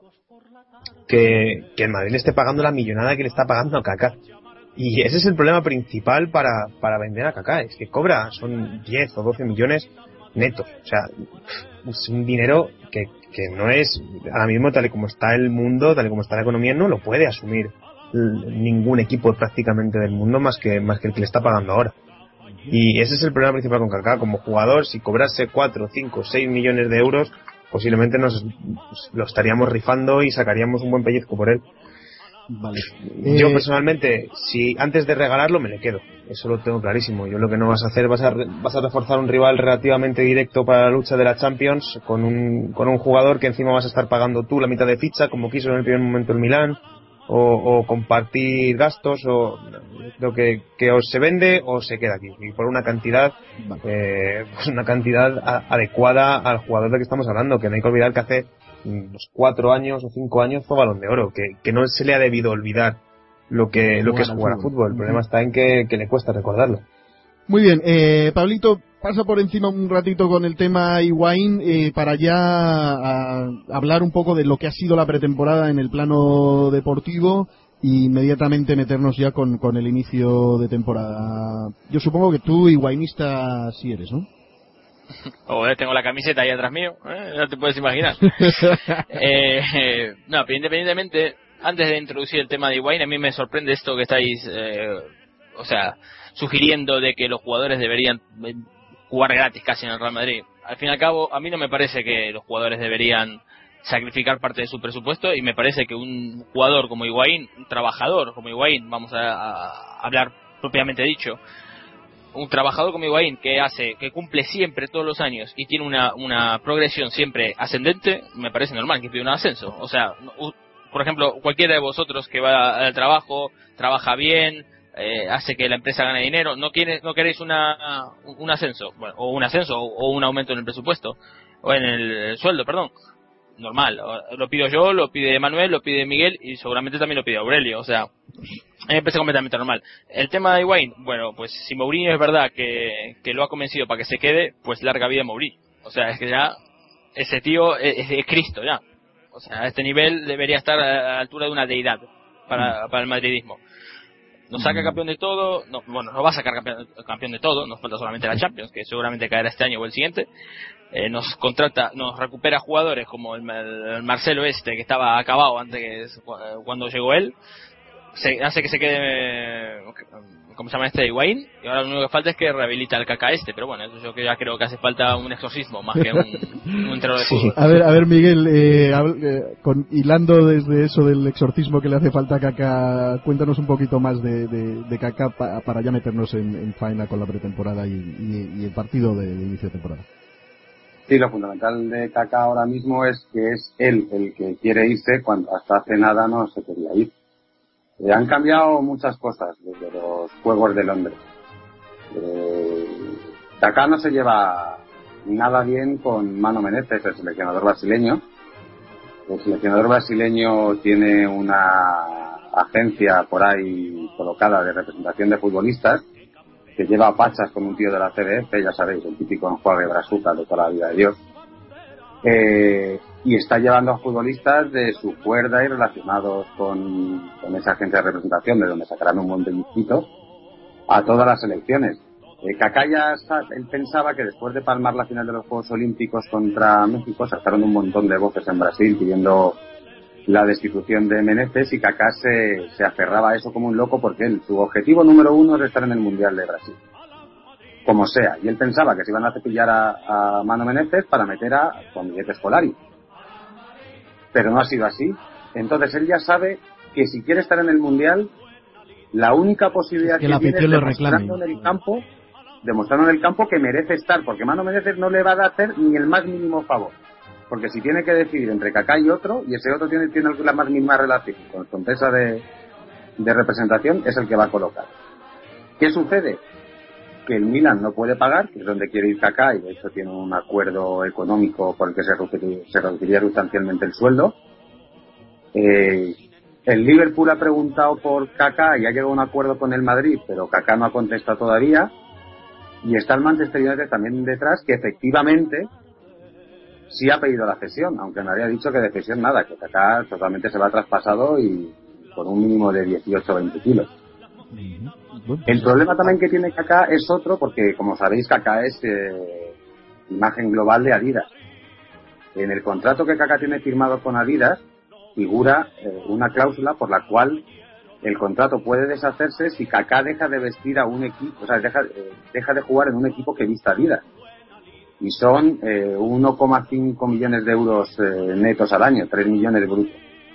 que, que el Madrid le esté pagando la millonada que le está pagando a Kaká. Y ese es el problema principal para, para vender a Kaká, es que cobra, son diez o doce millones netos. O sea, es un dinero que, que no es, ahora mismo, tal y como está el mundo, tal y como está la economía, no lo puede asumir ningún equipo prácticamente del mundo más que más que el que le está pagando ahora. Y ese es el problema principal con Kaká. Como jugador, si cobrase cuatro, cinco, seis millones de euros, posiblemente nos lo estaríamos rifando y sacaríamos un buen pellizco por él. Vale. Yo eh... personalmente, si antes de regalarlo, me le quedo. Eso lo tengo clarísimo. Yo lo que no vas a hacer, vas a, vas a reforzar un rival relativamente directo para la lucha de la Champions con un, con un jugador que encima vas a estar pagando tú la mitad de ficha, como quiso en el primer momento el Milán. O, o compartir gastos, o lo que, que o se vende o se queda aquí, y por una cantidad eh, pues una cantidad a, adecuada al jugador de que estamos hablando, que no hay que olvidar que hace unos cuatro años o cinco años fue Balón de Oro, que, que no se le ha debido olvidar lo que, lo que es jugar a fútbol. El problema está en que, que le cuesta recordarlo. Muy bien, eh, Pablito, pasa por encima un ratito con el tema Higuaín eh, para ya a, hablar un poco de lo que ha sido la pretemporada en el plano deportivo, e inmediatamente meternos ya con, con el inicio de temporada. Yo supongo que tú higuainista sí eres, ¿no? Joder, tengo la camiseta ahí atrás mío, ¿eh? No te puedes imaginar. eh, eh, no, pero independientemente, antes de introducir el tema de Higuaín, a mí me sorprende esto que estáis, eh, o sea, sugiriendo de que los jugadores deberían jugar gratis casi en el Real Madrid. Al fin y al cabo, a mí no me parece que los jugadores deberían sacrificar parte de su presupuesto, y me parece que un jugador como Higuaín, un trabajador como Higuaín, vamos a, a hablar propiamente dicho, un trabajador como Higuaín que hace, que cumple siempre todos los años y tiene una, una progresión siempre ascendente, me parece normal que pida un ascenso. O sea, por ejemplo, cualquiera de vosotros que va al trabajo, trabaja bien, Eh, hace que la empresa gane dinero, no quiere, no queréis una un ascenso, bueno, o un ascenso o, o un aumento en el presupuesto o en el, el sueldo, perdón, normal, lo pido yo, lo pide Manuel, lo pide Miguel y seguramente también lo pide Aurelio. O sea, me parece completamente normal. El tema de Higuaín, bueno, pues si Mourinho es verdad que, que lo ha convencido para que se quede, pues larga vida a Mourinho. O sea, es que ya ese tío es, es Cristo ya, o sea, a este nivel debería estar a la altura de una deidad para, para el madridismo. Nos saca campeón de todo, no, bueno, no va a sacar campeón, campeón de todo, nos falta solamente la Champions, que seguramente caerá este año o el siguiente. Eh, nos contrata, nos recupera jugadores como el, el Marcelo este, que estaba acabado antes que cuando llegó él. se hace que se quede, ¿cómo se llama este? Higuaín, y ahora lo único que falta es que rehabilita el Kaká este, pero bueno, yo que ya creo que hace falta un exorcismo más que un, un entrenador de fútbol. A ver, a ver Miguel, eh, eh, con, hilando desde eso del exorcismo que le hace falta a Kaká, cuéntanos un poquito más de, de, de Kaká pa, para ya meternos en, en faena con la pretemporada y, y, y el partido de, de inicio de temporada. Sí, lo fundamental de Kaká ahora mismo es que es él el que quiere irse cuando hasta hace nada no se quería ir. Eh, han cambiado muchas cosas desde los Juegos de Londres. Eh, Kaká no se lleva nada bien con Mano Menezes, el seleccionador brasileño. El seleccionador brasileño tiene una agencia por ahí colocada de representación de futbolistas que lleva a pachas con un tío de la C B F, ya sabéis, el típico enjuague brazuca de toda la vida de Dios. Eh, y está llevando a futbolistas de su cuerda y relacionados con, con esa agencia de representación, de donde sacarán un montón de distritos, a todas las selecciones. Eh, Kaká ya él pensaba que después de palmar la final de los Juegos Olímpicos contra México, sacaron un montón de voces en Brasil pidiendo la destitución de Menezes, y Kaká se, se aferraba a eso como un loco porque él, su objetivo número uno es estar en el Mundial de Brasil. Como sea, y él pensaba que se iban a cepillar a, a Mano Menezes para meter a Juan Miguel Scolari, pero no ha sido así. Entonces él ya sabe que si quiere estar en el Mundial, la única posibilidad es que, que tiene es demostrando en el campo demostrando en el campo que merece estar, porque Mano Menezes no le va a hacer ni el más mínimo favor, porque si tiene que decidir entre Kaká y otro, y ese otro tiene, tiene la más mínima relación con su empresa de, de representación, es el que va a colocar. ¿Qué sucede? Que el Milan no puede pagar, que es donde quiere ir Kaká, y de hecho tiene un acuerdo económico por el que se reduciría, se reduciría sustancialmente el sueldo. Eh, el Liverpool ha preguntado por Kaká y ha llegado a un acuerdo con el Madrid, pero Kaká no ha contestado todavía. Y está el Manchester United también detrás, que efectivamente sí ha pedido la cesión, aunque me había dicho que de cesión nada, que Kaká totalmente se va traspasado y con un mínimo de dieciocho o veinte kilos. El problema también que tiene Kaká es otro, porque como sabéis Kaká es eh, imagen global de Adidas. En el contrato que Kaká tiene firmado con Adidas figura eh, una cláusula por la cual el contrato puede deshacerse si Kaká deja de vestir a un equipo, o sea, deja, eh, deja de jugar en un equipo que vista Adidas. Y son eh, uno coma cinco millones de euros eh, netos al año, tres millones brutos.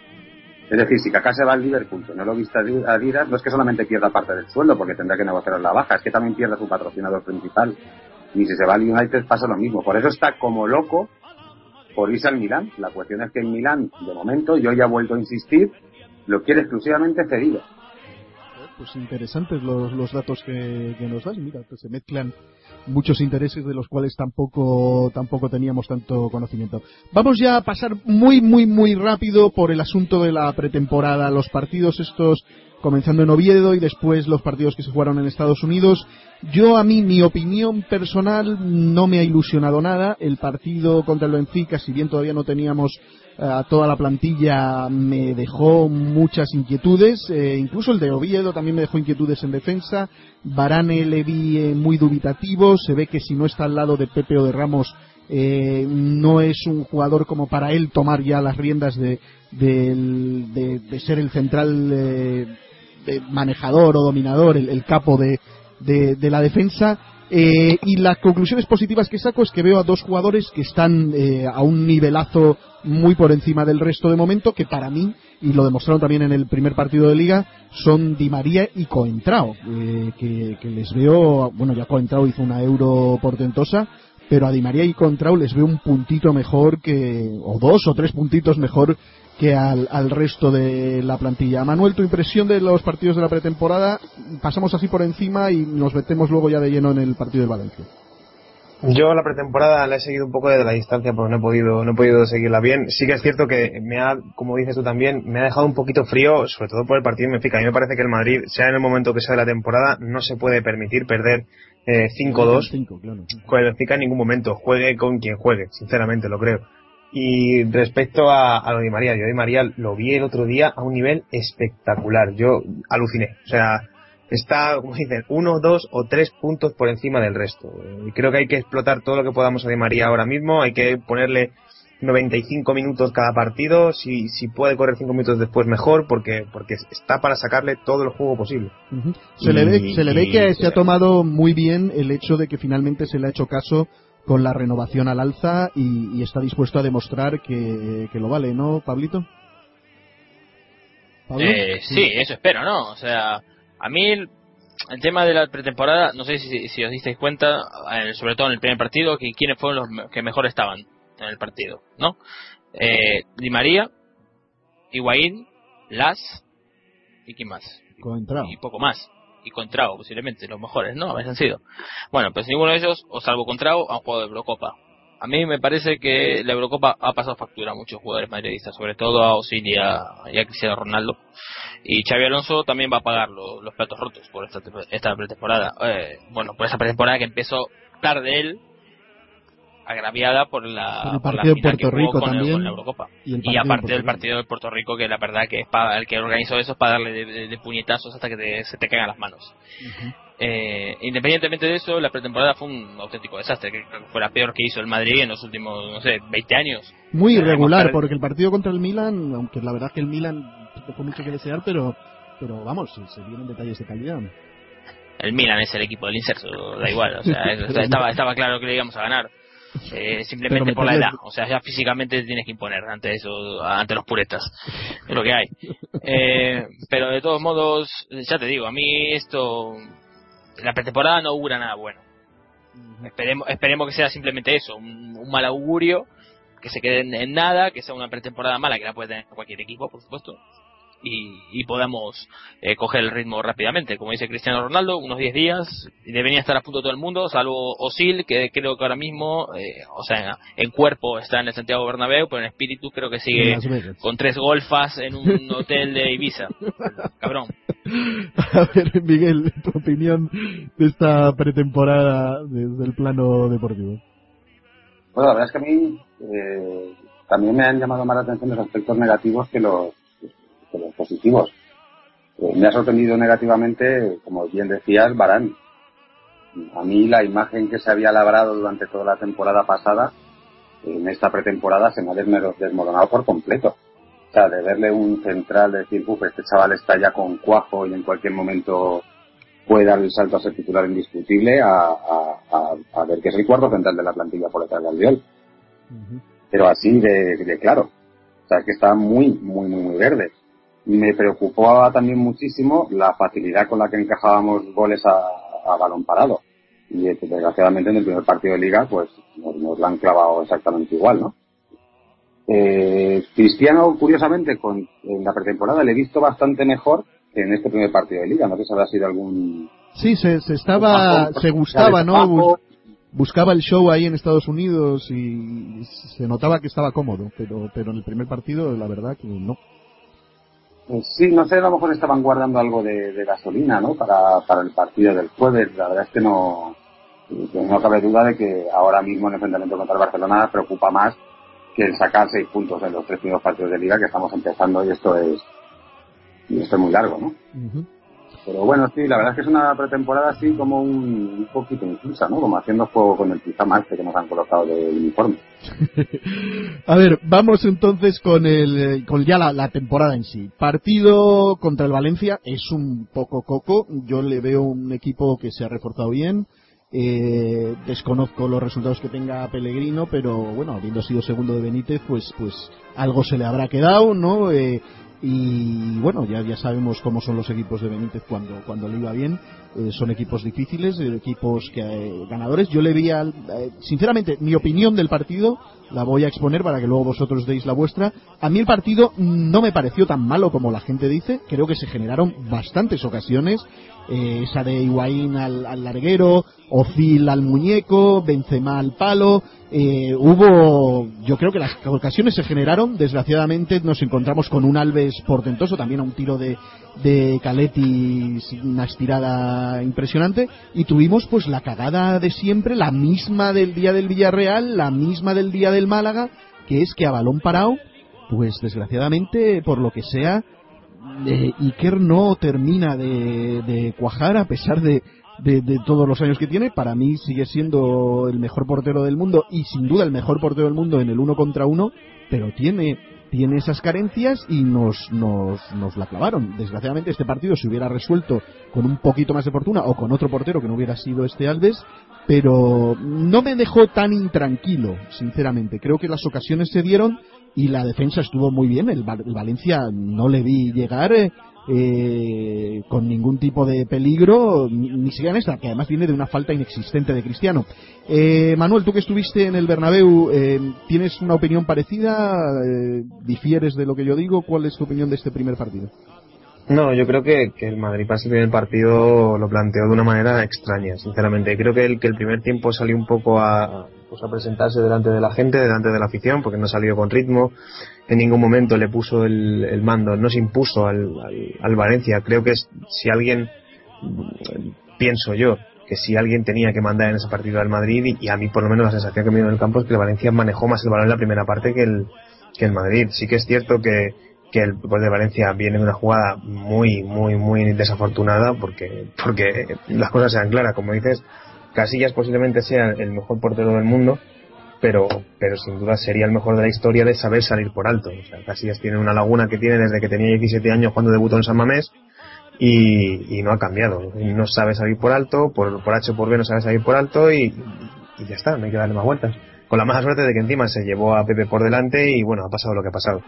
Es decir, si Kaká se va al Liverpool, que no lo vista Adidas, no es que solamente pierda parte del sueldo, porque tendrá que negociar la baja, es que también pierde su patrocinador principal. Y si se va al United pasa lo mismo. Por eso está como loco por irse al Milán. La cuestión es que en Milán, de momento, yo ya he vuelto a insistir, lo quiere exclusivamente cedido. Pues interesantes los, los datos que, que nos das. Mira, pues se mezclan muchos intereses de los cuales tampoco tampoco teníamos tanto conocimiento. Vamos ya a pasar muy, muy, muy rápido por el asunto de la pretemporada. Los partidos estos comenzando en Oviedo y después los partidos que se jugaron en Estados Unidos. Yo, a mí, mi opinión personal no me ha ilusionado nada. El partido contra el Benfica, si bien todavía no teníamos a toda la plantilla, me dejó muchas inquietudes, eh, incluso el de Oviedo también me dejó inquietudes en defensa. Varane le vi eh, muy dubitativo, se ve que si no está al lado de Pepe o de Ramos eh, no es un jugador como para él tomar ya las riendas de, de, de, de ser el central eh, de manejador o dominador, el, el capo de, de, de la defensa. Eh, y las conclusiones positivas que saco es que veo a dos jugadores que están eh, a un nivelazo muy por encima del resto de momento, que para mí, y lo demostraron también en el primer partido de Liga, son Di María y Coentrao, eh, que, que les veo, bueno, ya Coentrao hizo una Euro portentosa, pero a Di María y Coentrao les veo un puntito mejor que, o dos o tres puntitos mejor que al, al resto de la plantilla. Manuel, tu impresión de los partidos de la pretemporada. Pasamos así por encima y nos metemos luego ya de lleno en el partido del Valencia. Yo la pretemporada la he seguido un poco desde la distancia porque no he podido no he podido seguirla bien. Sí que es cierto que me ha, como dices tú también, me ha dejado un poquito frío, sobre todo por el partido de Benfica. A mí me parece que el Madrid, sea en el momento que sea de la temporada, no se puede permitir perder eh, cinco dos claro. Con el Benfica en ningún momento. Juegue con quien juegue, sinceramente lo creo. Y respecto a, a lo de Di María, yo Di María lo vi el otro día a un nivel espectacular. Yo aluciné. O sea, está, como dicen, uno, dos o tres puntos por encima del resto. Y creo que hay que explotar todo lo que podamos a Di María ahora mismo. Hay que ponerle noventa y cinco minutos cada partido, si si puede correr cinco minutos después mejor, porque porque está para sacarle todo el juego posible. Uh-huh. Se, y, le ve, se le ve que y, se ha tomado muy bien el hecho de que finalmente se le ha hecho caso con la renovación al alza y, y está dispuesto a demostrar que, que lo vale, ¿no, Pablito? ¿Pablo? Eh, sí. sí, eso espero, ¿no? O sea, a mí el, el tema de la pretemporada, no sé si, si os disteis cuenta, eh, sobre todo en el primer partido, que quiénes fueron los que mejor estaban en el partido, ¿no? Eh, Di María, Higuaín, Las y quién más. Contrao. Y poco más. Y Contrao, posiblemente, los mejores, ¿no? A veces han sido. Bueno, pues ninguno de ellos, o salvo Contrao, han jugado de Eurocopa. A mí me parece que la Eurocopa ha pasado factura a muchos jugadores madridistas, sobre todo a Ozil y a, y a Cristiano Ronaldo. Y Xabi Alonso también va a pagar lo, los platos rotos por esta, esta pretemporada. Eh, bueno, por esa pretemporada que empezó tarde él, agraviada por la, el por la partido final de Puerto que Rico jugó con, también, el, con la Eurocopa. Y, y aparte del partido de Puerto Rico, que la verdad que es para el que organizó eso es para darle de, de, de puñetazos hasta que te, se te caigan las manos. Uh-huh. Eh, independientemente de eso, la pretemporada fue un auténtico desastre, que fue la peor que hizo el Madrid en los últimos, no sé, veinte años. Muy irregular, porque el partido contra el Milan, aunque la verdad que el Milan dejó mucho que desear, pero pero vamos, se, se vieron detalles de calidad. El Milan es el equipo del inserso, da igual, o sea, estaba, estaba claro que le íbamos a ganar. Eh, simplemente por la edad, o sea, ya físicamente tienes que imponer ante eso, ante los puretas, es lo que hay. Eh, pero de todos modos, ya te digo, a mí esto, la pretemporada no augura nada bueno. Esperemos, esperemos que sea simplemente eso, un, un mal augurio, que se quede en, en nada, que sea una pretemporada mala, que la puede tener cualquier equipo, por supuesto. Y, y podamos eh, coger el ritmo rápidamente, como dice Cristiano Ronaldo, unos diez días, y debería estar a punto todo el mundo, salvo Ozil, que creo que ahora mismo, eh, o sea, en cuerpo está en el Santiago Bernabéu, pero en espíritu creo que sigue con tres golfas en un hotel de Ibiza. Cabrón. A ver, Miguel, tu opinión de esta pretemporada desde el plano deportivo. Bueno, la verdad es que a mí eh, también me han llamado más la atención los aspectos negativos que los de los positivos. Eh, me ha sorprendido negativamente, como bien decías, Varane. A mí la imagen que se había labrado durante toda la temporada pasada, en esta pretemporada se me ha desmoronado por completo. O sea, de verle un central, de decir, uff, este chaval está ya con cuajo y en cualquier momento puede dar el salto a ser titular indiscutible, a, a, a, a ver que es el cuarto central de la plantilla por detrás de Albiol. Uh-huh. Pero así de, de claro. O sea, que está muy, muy, muy, muy verde. Me preocupaba también muchísimo la facilidad con la que encajábamos goles a, a balón parado. Y desgraciadamente en el primer partido de Liga, pues nos, nos lo han clavado exactamente igual, ¿no? Eh, Cristiano, curiosamente, con, en la pretemporada le he visto bastante mejor que en este primer partido de Liga. No sé si habrá sido algún... Sí, se, se estaba, se gustaba, ¿no? Buscaba el show ahí en Estados Unidos y se notaba que estaba cómodo, pero, pero en el primer partido, la verdad que no. Sí, no sé, a lo mejor estaban guardando algo de, de gasolina, ¿no? Para, para el partido del jueves. La verdad es que no, no cabe duda de que ahora mismo en el enfrentamiento contra el Barcelona preocupa más que el sacar seis puntos en los tres primeros partidos de Liga que estamos empezando, y esto es, y esto es muy largo, ¿no? Uh-huh. Pero bueno, sí, la verdad es que es una pretemporada así como un, un poquito insulsa, ¿no? Como haciendo juego con el pijama este que nos han colocado del uniforme. A ver, vamos entonces con el con ya la, la temporada en sí. Partido contra el Valencia es un poco coco. Yo le veo un equipo que se ha reforzado bien. Eh, desconozco los resultados que tenga Pellegrino, pero bueno, habiendo sido segundo de Benítez, pues pues algo se le habrá quedado, ¿no? Eh, y bueno, ya ya sabemos cómo son los equipos de Benítez cuando cuando le iba bien. Eh, son equipos difíciles, eh, equipos que eh, ganadores. Yo le vi al, eh, sinceramente, mi opinión del partido la voy a exponer para que luego vosotros deis la vuestra. A mí el partido no me pareció tan malo como la gente dice. Creo que se generaron bastantes ocasiones. Eh, esa de Higuaín al, al larguero, Ozil al muñeco, Benzema al palo. Eh, hubo, yo creo que las ocasiones se generaron. Desgraciadamente nos encontramos con un Alves portentoso, también a un tiro de, de Caletti, una estirada impresionante, y tuvimos pues la cagada de siempre, la misma del día del Villarreal, la misma del día del Málaga, que es que a balón parado, pues desgraciadamente, por lo que sea, eh, Iker no termina de, de cuajar, a pesar de, de, de todos los años que tiene. Para mí sigue siendo el mejor portero del mundo y sin duda el mejor portero del mundo en el uno contra uno, pero tiene tiene esas carencias y nos, nos, nos la clavaron. Desgraciadamente este partido se hubiera resuelto con un poquito más de fortuna o con otro portero que no hubiera sido este Alves, pero no me dejó tan intranquilo, sinceramente. Creo que las ocasiones se dieron y la defensa estuvo muy bien. El, el Valencia no le vi llegar eh, eh, con ningún tipo de peligro, ni, ni siquiera en esta, que además viene de una falta inexistente de Cristiano. Eh, Manuel, tú que estuviste en el Bernabéu, eh, ¿tienes una opinión parecida? Eh, ¿Difieres de lo que yo digo? ¿Cuál es tu opinión de este primer partido? No, yo creo que, que el Madrid para ese primer partido lo planteó de una manera extraña, sinceramente. Creo que el, que el primer tiempo salió un poco a, pues a presentarse delante de la gente, delante de la afición, porque no salió con ritmo. En ningún momento le puso el, el mando, no se impuso al, al, al Valencia. Creo que es, si alguien, pienso yo, que si alguien tenía que mandar en ese partido al Madrid, y, y a mí por lo menos la sensación que me dio en el campo es que el Valencia manejó más el balón en la primera parte que el, que el Madrid. Sí que es cierto que que el gol de Valencia viene de una jugada muy, muy, muy desafortunada, porque porque las cosas sean claras, como dices, Casillas posiblemente sea el mejor portero del mundo, pero pero sin duda sería el mejor de la historia de saber salir por alto. O sea, Casillas tiene una laguna que tiene desde que tenía diecisiete años cuando debutó en San Mamés, y, y no ha cambiado. No sabe salir por alto, por, por H o por B no sabe salir por alto, y, y ya está, no hay que darle más vueltas. Con la mala suerte de que encima se llevó a Pepe por delante y bueno, ha pasado lo que ha pasado.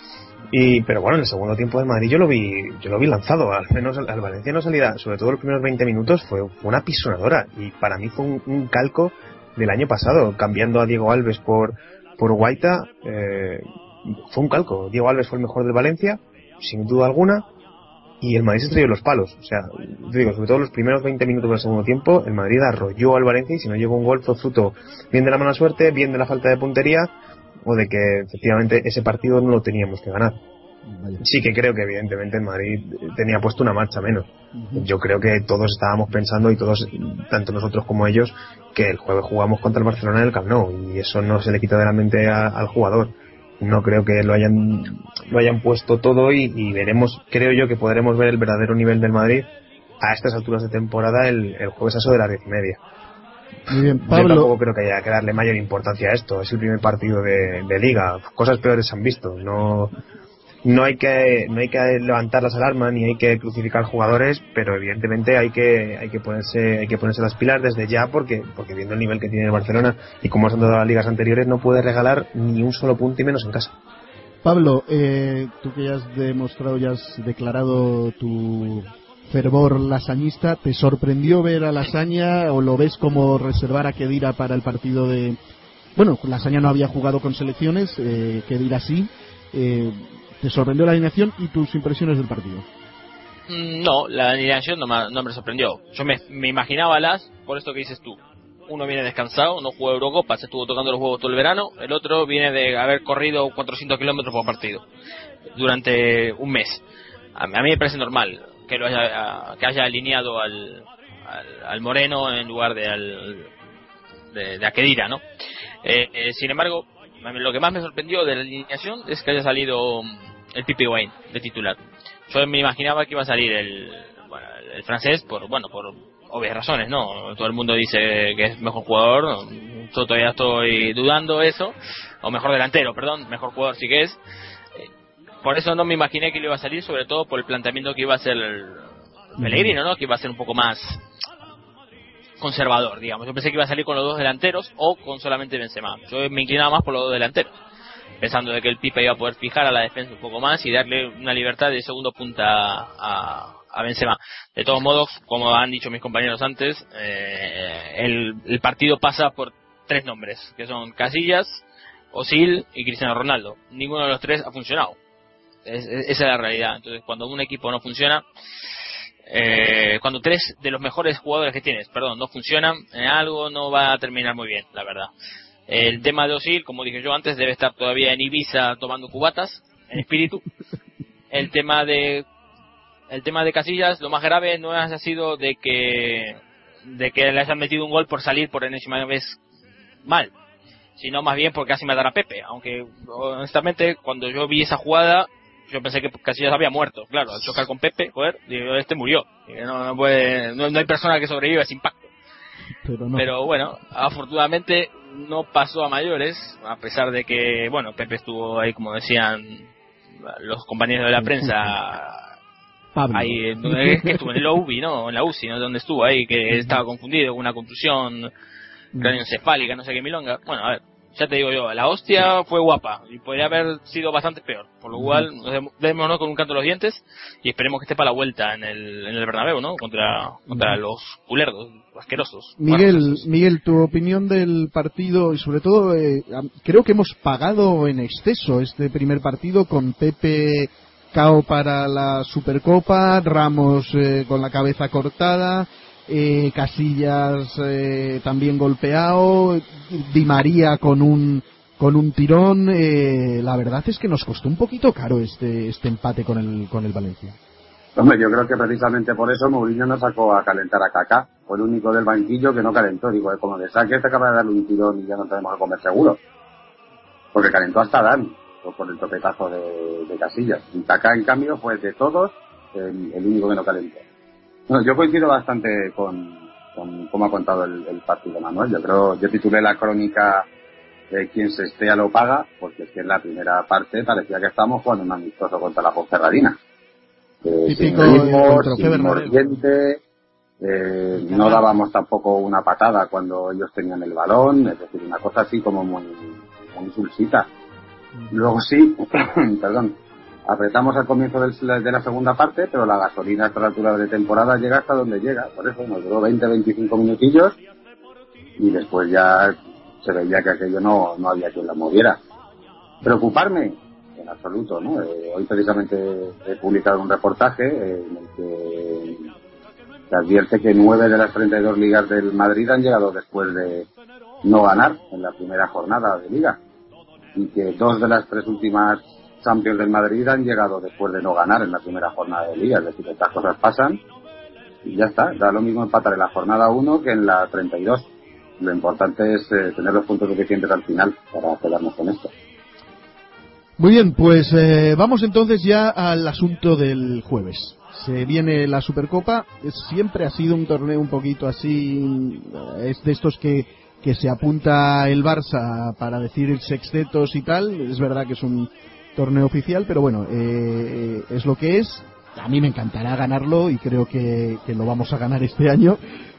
Y pero bueno, en el segundo tiempo del Madrid yo lo vi yo lo vi lanzado, al menos al, al Valencia no salida, sobre todo los primeros veinte minutos fue, fue una pisonadora, y para mí fue un, un calco del año pasado, cambiando a Diego Alves por por Guaita. Eh, fue un calco. Diego Alves fue el mejor del Valencia, sin duda alguna, y el Madrid se estrelló en los palos. O sea, te digo, sobre todo los primeros veinte minutos del segundo tiempo, el Madrid arrolló al Valencia, y si no llegó un gol fue fruto bien de la mala suerte, bien de la falta de puntería, o de que efectivamente ese partido no lo teníamos que ganar. Vaya. Sí que creo que evidentemente el Madrid tenía puesto una marcha menos. Uh-huh. Yo creo que todos estábamos pensando, y todos, tanto nosotros como ellos, que el jueves jugamos contra el Barcelona en el Camp Nou, y eso no se le quita de la mente a, al jugador. No creo que lo hayan lo hayan puesto todo, y, y veremos, creo yo que podremos ver el verdadero nivel del Madrid a estas alturas de temporada el, el jueves a eso de las diez y media. Muy bien, Pablo. Yo tampoco creo que haya que darle mayor importancia a esto. Es el primer partido de, de Liga. Cosas peores se han visto. No, no hay que, no hay que levantar las alarmas ni hay que crucificar jugadores, pero evidentemente hay que, hay que ponerse, hay que ponerse las pilas desde ya, porque, porque viendo el nivel que tiene el Barcelona y cómo han dado las ligas anteriores, no puede regalar ni un solo punto, y menos en casa. Pablo, eh, tú que ya has demostrado, ya has declarado tu fervor lasañista, ¿te sorprendió ver a Lasaña o lo ves como reservar a Khedira para el partido de... Bueno, Lasaña no había jugado con selecciones, eh, Khedira sí. Eh, ¿Te sorprendió la alineación y tus impresiones del partido? No, la alineación no me, no me sorprendió. Yo me, me imaginaba las, por esto que dices tú. Uno viene descansado, no jugó Eurocopa, se estuvo tocando los huevos todo el verano. El otro viene de haber corrido cuatrocientos kilómetros por partido durante un mes. A mí, a mí me parece normal que lo haya, que haya alineado al, al, al Moreno en lugar de al de, de a Khedira, ¿no? Eh, eh, sin embargo, lo que más me sorprendió de la alineación es que haya salido el Pipi Wayne de titular. Yo me imaginaba que iba a salir el, bueno, el francés por, bueno, por obvias razones, ¿no? Todo el mundo dice que es mejor jugador, yo todavía estoy dudando eso, o mejor delantero, perdón, mejor jugador sí que es. Por eso no me imaginé que le iba a salir, sobre todo por el planteamiento que iba a hacer el Pellegrino, ¿no? Que iba a ser un poco más conservador, digamos. Yo pensé que iba a salir con los dos delanteros o con solamente Benzema. Yo me inclinaba más por los dos delanteros, pensando de que el Pipa iba a poder fijar a la defensa un poco más y darle una libertad de segundo punta a, a Benzema. De todos modos, como han dicho mis compañeros antes, eh, el, el partido pasa por tres nombres, que son Casillas, Özil y Cristiano Ronaldo. Ninguno de los tres ha funcionado. Es, es, esa es la realidad. Entonces, cuando un equipo no funciona, eh, cuando tres de los mejores jugadores que tienes, perdón, no funcionan en algo, no va a terminar muy bien, la verdad. El tema de Özil, como dije yo antes, debe estar todavía en Ibiza tomando cubatas, en espíritu. El tema de el tema de Casillas, lo más grave no ha sido de que de que le hayan metido un gol por salir por enésima vez mal, sino más bien por casi matar a Pepe. Aunque honestamente, cuando yo vi esa jugada, yo pensé que Casillas había muerto, claro, al chocar con Pepe, joder, digo, este murió, no, no, puede, no, no hay persona que sobreviva a ese impacto. Pero, no. Pero bueno, afortunadamente no pasó a mayores, a pesar de que, bueno, Pepe estuvo ahí, como decían los compañeros de la prensa, Pablo. ahí, es que estuvo en la U B I, ¿no? En la U C I, ¿no? Donde estuvo ahí, que estaba confundido con una contusión craneoencefálica, no sé qué milonga. Bueno, a ver, ya te digo yo, la hostia fue guapa y podría haber sido bastante peor, por lo cual démonos con un canto a los dientes y esperemos que esté para la vuelta en el en el Bernabéu, ¿no? Contra contra los culerdos asquerosos. Miguel, bueno, Miguel, tu opinión del partido y sobre todo eh, creo que hemos pagado en exceso este primer partido con Pepe cao para la Supercopa, Ramos eh, con la cabeza cortada, Eh, Casillas eh, también golpeado, Di María con un con un tirón. Eh, la verdad es que nos costó un poquito caro este este empate con el con el Valencia. Hombre, yo creo que precisamente por eso Mourinho no sacó a calentar a Kaká. Fue el único del banquillo que no calentó. Digo, como de saque te acaba de darle un tirón y ya no tenemos que comer seguro. Porque calentó hasta Dan por el topetazo de, de Casillas. Y Kaká, en cambio, fue de todos el, el único que no calentó. Bueno, yo coincido bastante con, con cómo ha contado el, el partido Manuel. Yo creo, yo titulé la crónica de quien se estea lo paga, porque es que en la primera parte parecía que estábamos jugando un amistoso contra la Ponferradina. Eh, sin ritmo, sin mordiente, eh, no dábamos tampoco una patada cuando ellos tenían el balón, es decir, una cosa así como muy, muy sulsita. Luego sí, perdón, apretamos al comienzo del, de la segunda parte, pero la gasolina a esta altura de temporada llega hasta donde llega, por eso nos duró veinte a veinticinco minutillos y después ya se veía que aquello no, no había quien la moviera. ¿Preocuparme? En absoluto, ¿no? Eh, hoy precisamente he publicado un reportaje eh, en el que se advierte que nueve de las treinta y dos ligas del Madrid han llegado después de no ganar en la primera jornada de liga y que dos de las tres últimas Champions del Madrid han llegado después de no ganar en la primera jornada de liga, es decir, estas cosas pasan y ya está, da lo mismo empatar en la jornada uno que en la treinta y dos. Lo importante es eh, tener los puntos suficientes al final para quedarnos con esto. Muy bien, pues eh, vamos entonces ya al asunto del jueves. Se viene la Supercopa, es, siempre ha sido un torneo un poquito así, es de estos que, que se apunta el Barça para decir sextetos y tal, es verdad que es un torneo oficial, pero bueno, eh, es lo que es. A mí me encantará ganarlo y creo que, que lo vamos a ganar este año,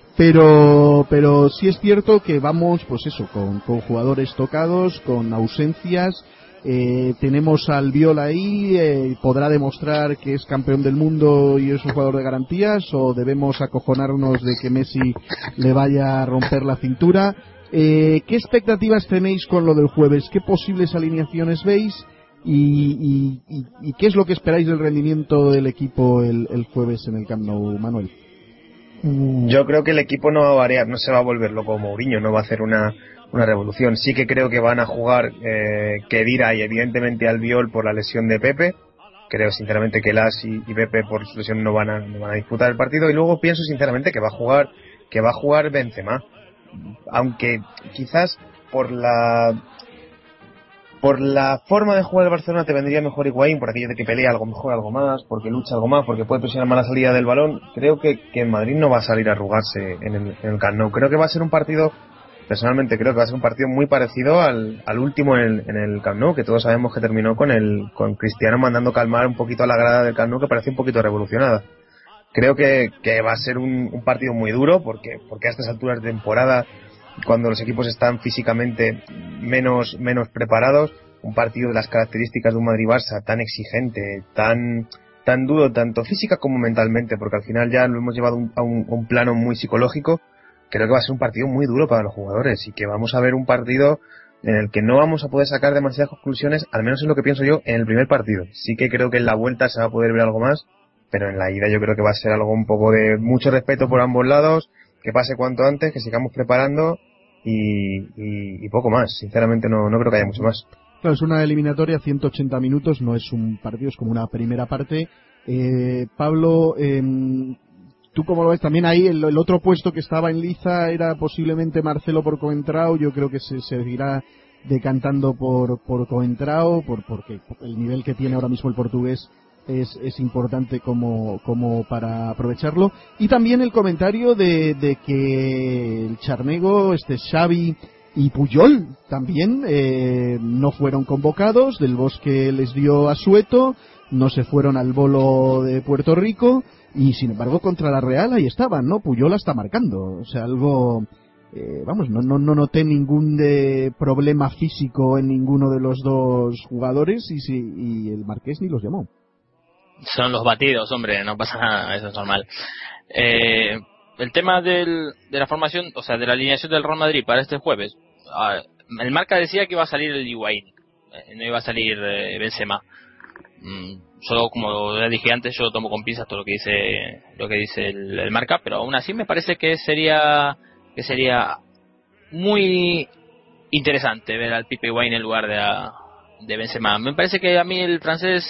pero pero sí es cierto que vamos, pues eso, con, con jugadores tocados, con ausencias. Eh, tenemos al Viola ahí, eh, podrá demostrar que es campeón del mundo y es un jugador de garantías, o debemos acojonarnos de que Messi le vaya a romper la cintura. Eh, ¿qué expectativas tenéis con lo del jueves? ¿Qué posibles alineaciones veis? Y, y, y, y qué es lo que esperáis del rendimiento del equipo el, el jueves en el Camp Nou, Manuel? Yo creo que el equipo no va a variar, no se va a volver loco Mourinho, no va a hacer una, una revolución. Sí que creo que van a jugar eh, Khedira y evidentemente Albiol por la lesión de Pepe. Creo sinceramente que Las y, y Pepe por su lesión no van a no van a disputar el partido, y luego pienso sinceramente que va a jugar que va a jugar Benzema, aunque quizás por la por la forma de jugar el Barcelona te vendría mejor Higuaín, por aquello de que pelea algo mejor, algo más, porque lucha algo más, porque puede presionar más la salida del balón. Creo que, que en Madrid no va a salir a arrugarse en el, en el Camp Nou. Creo que va a ser un partido, personalmente creo que va a ser un partido muy parecido al, al último en el, en el Camp Nou, que todos sabemos que terminó con el con Cristiano mandando calmar un poquito a la grada del Camp Nou, que parece un poquito revolucionada. Creo que, que va a ser un, un partido muy duro, porque, porque a estas alturas de temporada, cuando los equipos están físicamente menos menos preparados, un partido de las características de un Madrid-Barça tan exigente, tan tan duro, tanto física como mentalmente, porque al final ya lo hemos llevado un, a un, un plano muy psicológico, creo que va a ser un partido muy duro para los jugadores y que vamos a ver un partido en el que no vamos a poder sacar demasiadas conclusiones, al menos es lo que pienso yo en el primer partido. Sí que creo que en la vuelta se va a poder ver algo más, pero en la ida yo creo que va a ser algo un poco de mucho respeto por ambos lados, que pase cuanto antes, que sigamos preparando y, y, y poco más. Sinceramente no, no creo que haya mucho más. Claro, es una eliminatoria, ciento ochenta minutos, no es un partido, es como una primera parte. Eh, Pablo, eh, ¿tú cómo lo ves? También ahí el, el otro puesto que estaba en liza era posiblemente Marcelo por Coentrao. Yo creo que se seguirá decantando por, por Coentrao, por, porque el nivel que tiene ahora mismo el portugués es, es importante como, como para aprovecharlo. Y también el comentario de, de que el Charnego, este Xavi y Puyol también eh, no fueron convocados, Del Bosque les dio asueto, no se fueron al bolo de Puerto Rico, y sin embargo contra la Real ahí estaban, ¿no? Puyol está marcando, o sea, algo, eh, vamos, no, no, no noté ningún de problema físico en ninguno de los dos jugadores, y, si, y el Marqués ni los llamó. Son los batidos, hombre, no pasa nada, eso es normal. Eh, el tema del, de la formación, o sea, de la alineación del Real Madrid para este jueves, el Marca decía que iba a salir el Higuaín, no iba a salir eh, Benzema. Mm, solo como ya dije antes, yo tomo con pinzas todo lo que dice lo que dice el, el Marca, pero aún así me parece que sería que sería muy interesante ver al Pipe Higuaín en lugar de, a, de Benzema. Me parece que a mí el francés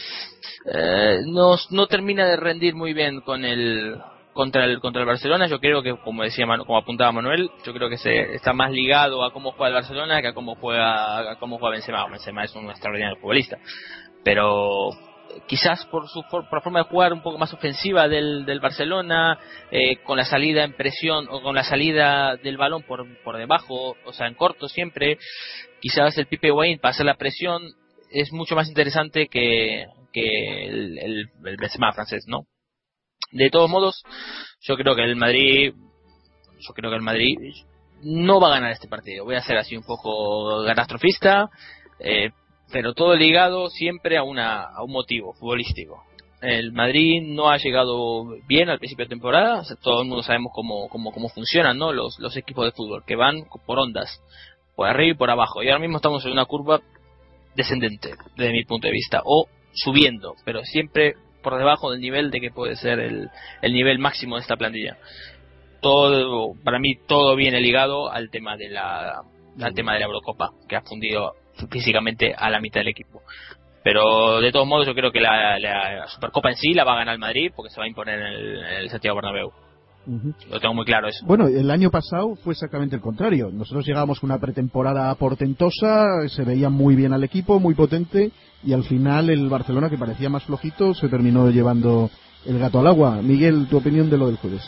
eh, no, no termina de rendir muy bien con el contra el contra el Barcelona. Yo creo que, como decía Manu, como apuntaba Manuel, yo creo que se está más ligado a cómo juega el Barcelona que a cómo juega a cómo juega Benzema. Benzema es un extraordinario futbolista, pero quizás por su por, por forma de jugar un poco más ofensiva del, del Barcelona, eh, con la salida en presión o con la salida del balón por por debajo, o sea, en corto siempre, quizás el Pipe Higuaín para hacer la presión es mucho más interesante que, que el, el, el Benzema francés, ¿no? De todos modos, yo creo que el Madrid, yo creo que el Madrid no va a ganar este partido. Voy a ser así un poco catastrofista, eh, pero todo ligado siempre a una a un motivo futbolístico. El Madrid no ha llegado bien al principio de temporada. O sea, todo el mundo sabemos cómo cómo cómo funcionan, ¿no? Los los equipos de fútbol, que van por ondas, por arriba y por abajo. Y ahora mismo estamos en una curva descendente, desde mi punto de vista, o subiendo, pero siempre por debajo del nivel de que puede ser el, el nivel máximo de esta plantilla. Todo, para mí, todo viene ligado al tema de la al tema de la Eurocopa, que ha fundido físicamente a la mitad del equipo. Pero de todos modos yo creo que la, la Supercopa en sí la va a ganar el Madrid, porque se va a imponer en el, en el Santiago Bernabéu. Uh-huh. Lo tengo muy claro eso. Bueno, el año pasado fue exactamente el contrario. Nosotros llegábamos con una pretemporada portentosa, se veía muy bien al equipo, muy potente, y al final el Barcelona, que parecía más flojito, se terminó llevando el gato al agua. Miguel, tu opinión de lo del jueves.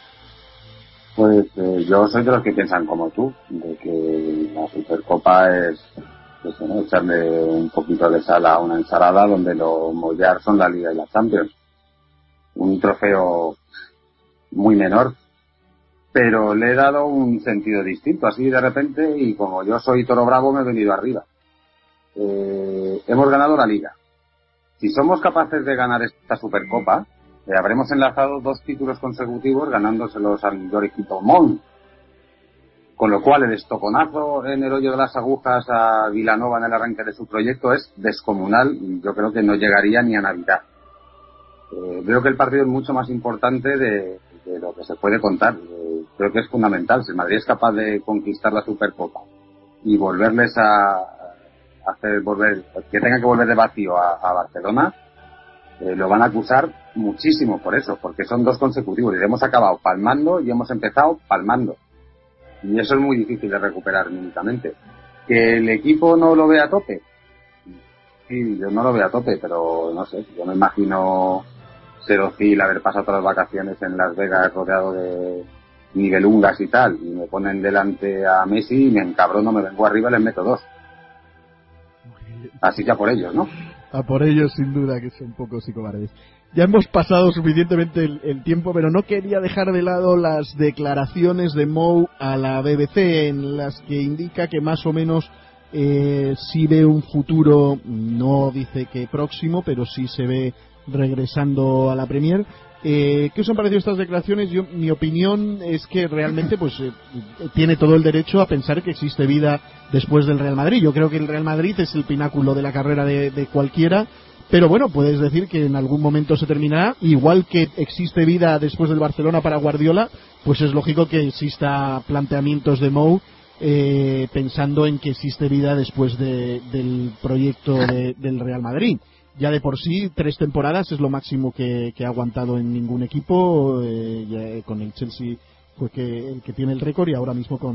Pues eh, yo soy de los que piensan como tú, de que la Supercopa es, pues, ¿no?, echarle un poquito de sal a una ensalada, donde lo mollar son la Liga y la Champions. Un trofeo muy menor, pero le he dado un sentido distinto, así de repente, y como yo soy toro bravo me he venido arriba. Eh, hemos ganado la Liga. Si somos capaces de ganar esta Supercopa, eh, habremos enlazado dos títulos consecutivos ganándoselos al mejor equipo Mon, con lo cual el estoconazo en el hoyo de las agujas a Vilanova en el arranque de su proyecto es descomunal, y yo creo que no llegaría ni a Navidad. Eh, veo que el partido es mucho más importante de, de lo que se puede contar. Eh, creo que es fundamental. Si el Madrid es capaz de conquistar la Supercopa y volverles a, a hacer volver, que tenga que volver de vacío a, a Barcelona, eh, lo van a acusar muchísimo por eso, porque son dos consecutivos y hemos acabado palmando y hemos empezado palmando, y eso es muy difícil de recuperar únicamente. Que el equipo no lo vea a tope, sí, yo no lo veo a tope, pero no sé, yo me imagino ser Ozil, haber pasado todas las vacaciones en Las Vegas rodeado de nivelungas y tal, y me ponen delante a Messi y me encabrono, me vengo arriba y les meto dos. Así que a por ellos, ¿no? A por ellos, sin duda, que son pocos y cobardes. Ya hemos pasado suficientemente el, el tiempo, pero no quería dejar de lado las declaraciones de Mou a la B B C, en las que indica que más o menos eh, sí ve un futuro, no dice que próximo, pero sí se ve regresando a la Premier. Eh, ¿Qué os han parecido estas declaraciones? Yo, mi opinión es que realmente pues eh, tiene todo el derecho a pensar que existe vida después del Real Madrid. Yo creo que el Real Madrid es el pináculo de la carrera de, de cualquiera, pero bueno, puedes decir que en algún momento se terminará. Igual que existe vida después del Barcelona para Guardiola, pues es lógico que exista planteamientos de Mou eh, pensando en que existe vida después de, del proyecto de, del Real Madrid. Ya de por sí, tres temporadas es lo máximo que, que ha aguantado en ningún equipo. Eh, ya con el Chelsea fue que el que tiene el récord, y ahora mismo con,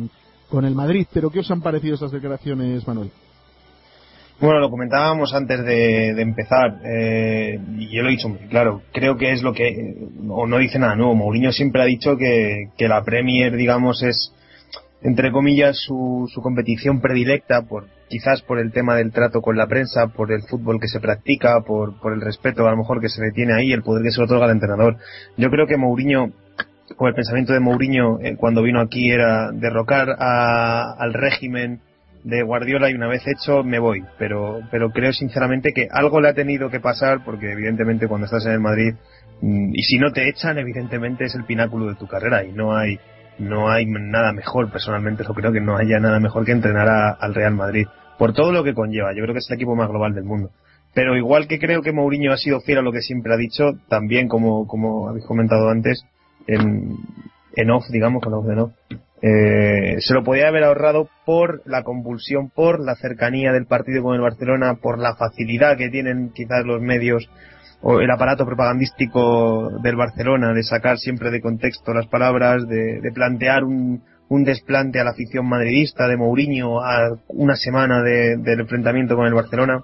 con el Madrid. Pero ¿qué os han parecido estas declaraciones, Manuel? Bueno, lo comentábamos antes de, de empezar, eh, y yo lo he dicho muy claro, creo que es lo que, o no dice nada nuevo, Mourinho siempre ha dicho que, que la Premier, digamos, es, entre comillas, su, su competición predilecta, por quizás por el tema del trato con la prensa, por el fútbol que se practica, por, por el respeto a lo mejor que se le tiene ahí, el poder que se le otorga al entrenador. Yo creo que Mourinho, o el pensamiento de Mourinho eh, cuando vino aquí era derrocar a, al régimen de Guardiola y una vez hecho me voy, pero pero creo sinceramente que algo le ha tenido que pasar, porque evidentemente cuando estás en el Madrid mmm, y si no te echan, evidentemente es el pináculo de tu carrera y no hay no hay nada mejor, personalmente yo creo que no haya nada mejor que entrenar a, al Real Madrid, por todo lo que conlleva. Yo creo que es el equipo más global del mundo, pero igual que creo que Mourinho ha sido fiel a lo que siempre ha dicho, también como como habéis comentado antes en, en off, digamos, con la voz de off, Eh, se lo podía haber ahorrado por la convulsión, por la cercanía del partido con el Barcelona, por la facilidad que tienen quizás los medios o el aparato propagandístico del Barcelona de sacar siempre de contexto las palabras, de, de plantear un, un desplante a la afición madridista de Mourinho a una semana de, del enfrentamiento con el Barcelona.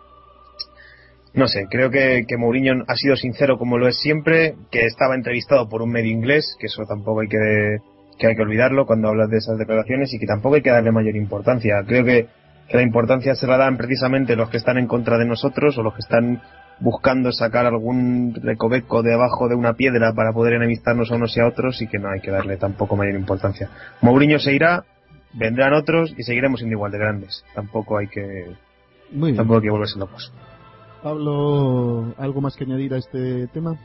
No sé, creo que, que Mourinho ha sido sincero como lo es siempre, que estaba entrevistado por un medio inglés, que eso tampoco hay que que hay que olvidarlo cuando hablas de esas declaraciones, y que tampoco hay que darle mayor importancia. Creo que, que la importancia se la dan precisamente los que están en contra de nosotros, o los que están buscando sacar algún recoveco de abajo de una piedra para poder enemistarnos a unos y a otros, y que no hay que darle tampoco mayor importancia. Mourinho se irá, vendrán otros y seguiremos siendo igual de grandes. Tampoco hay que Muy bien. tampoco hay que volverse locos. Pablo, ¿algo más que añadir a este tema?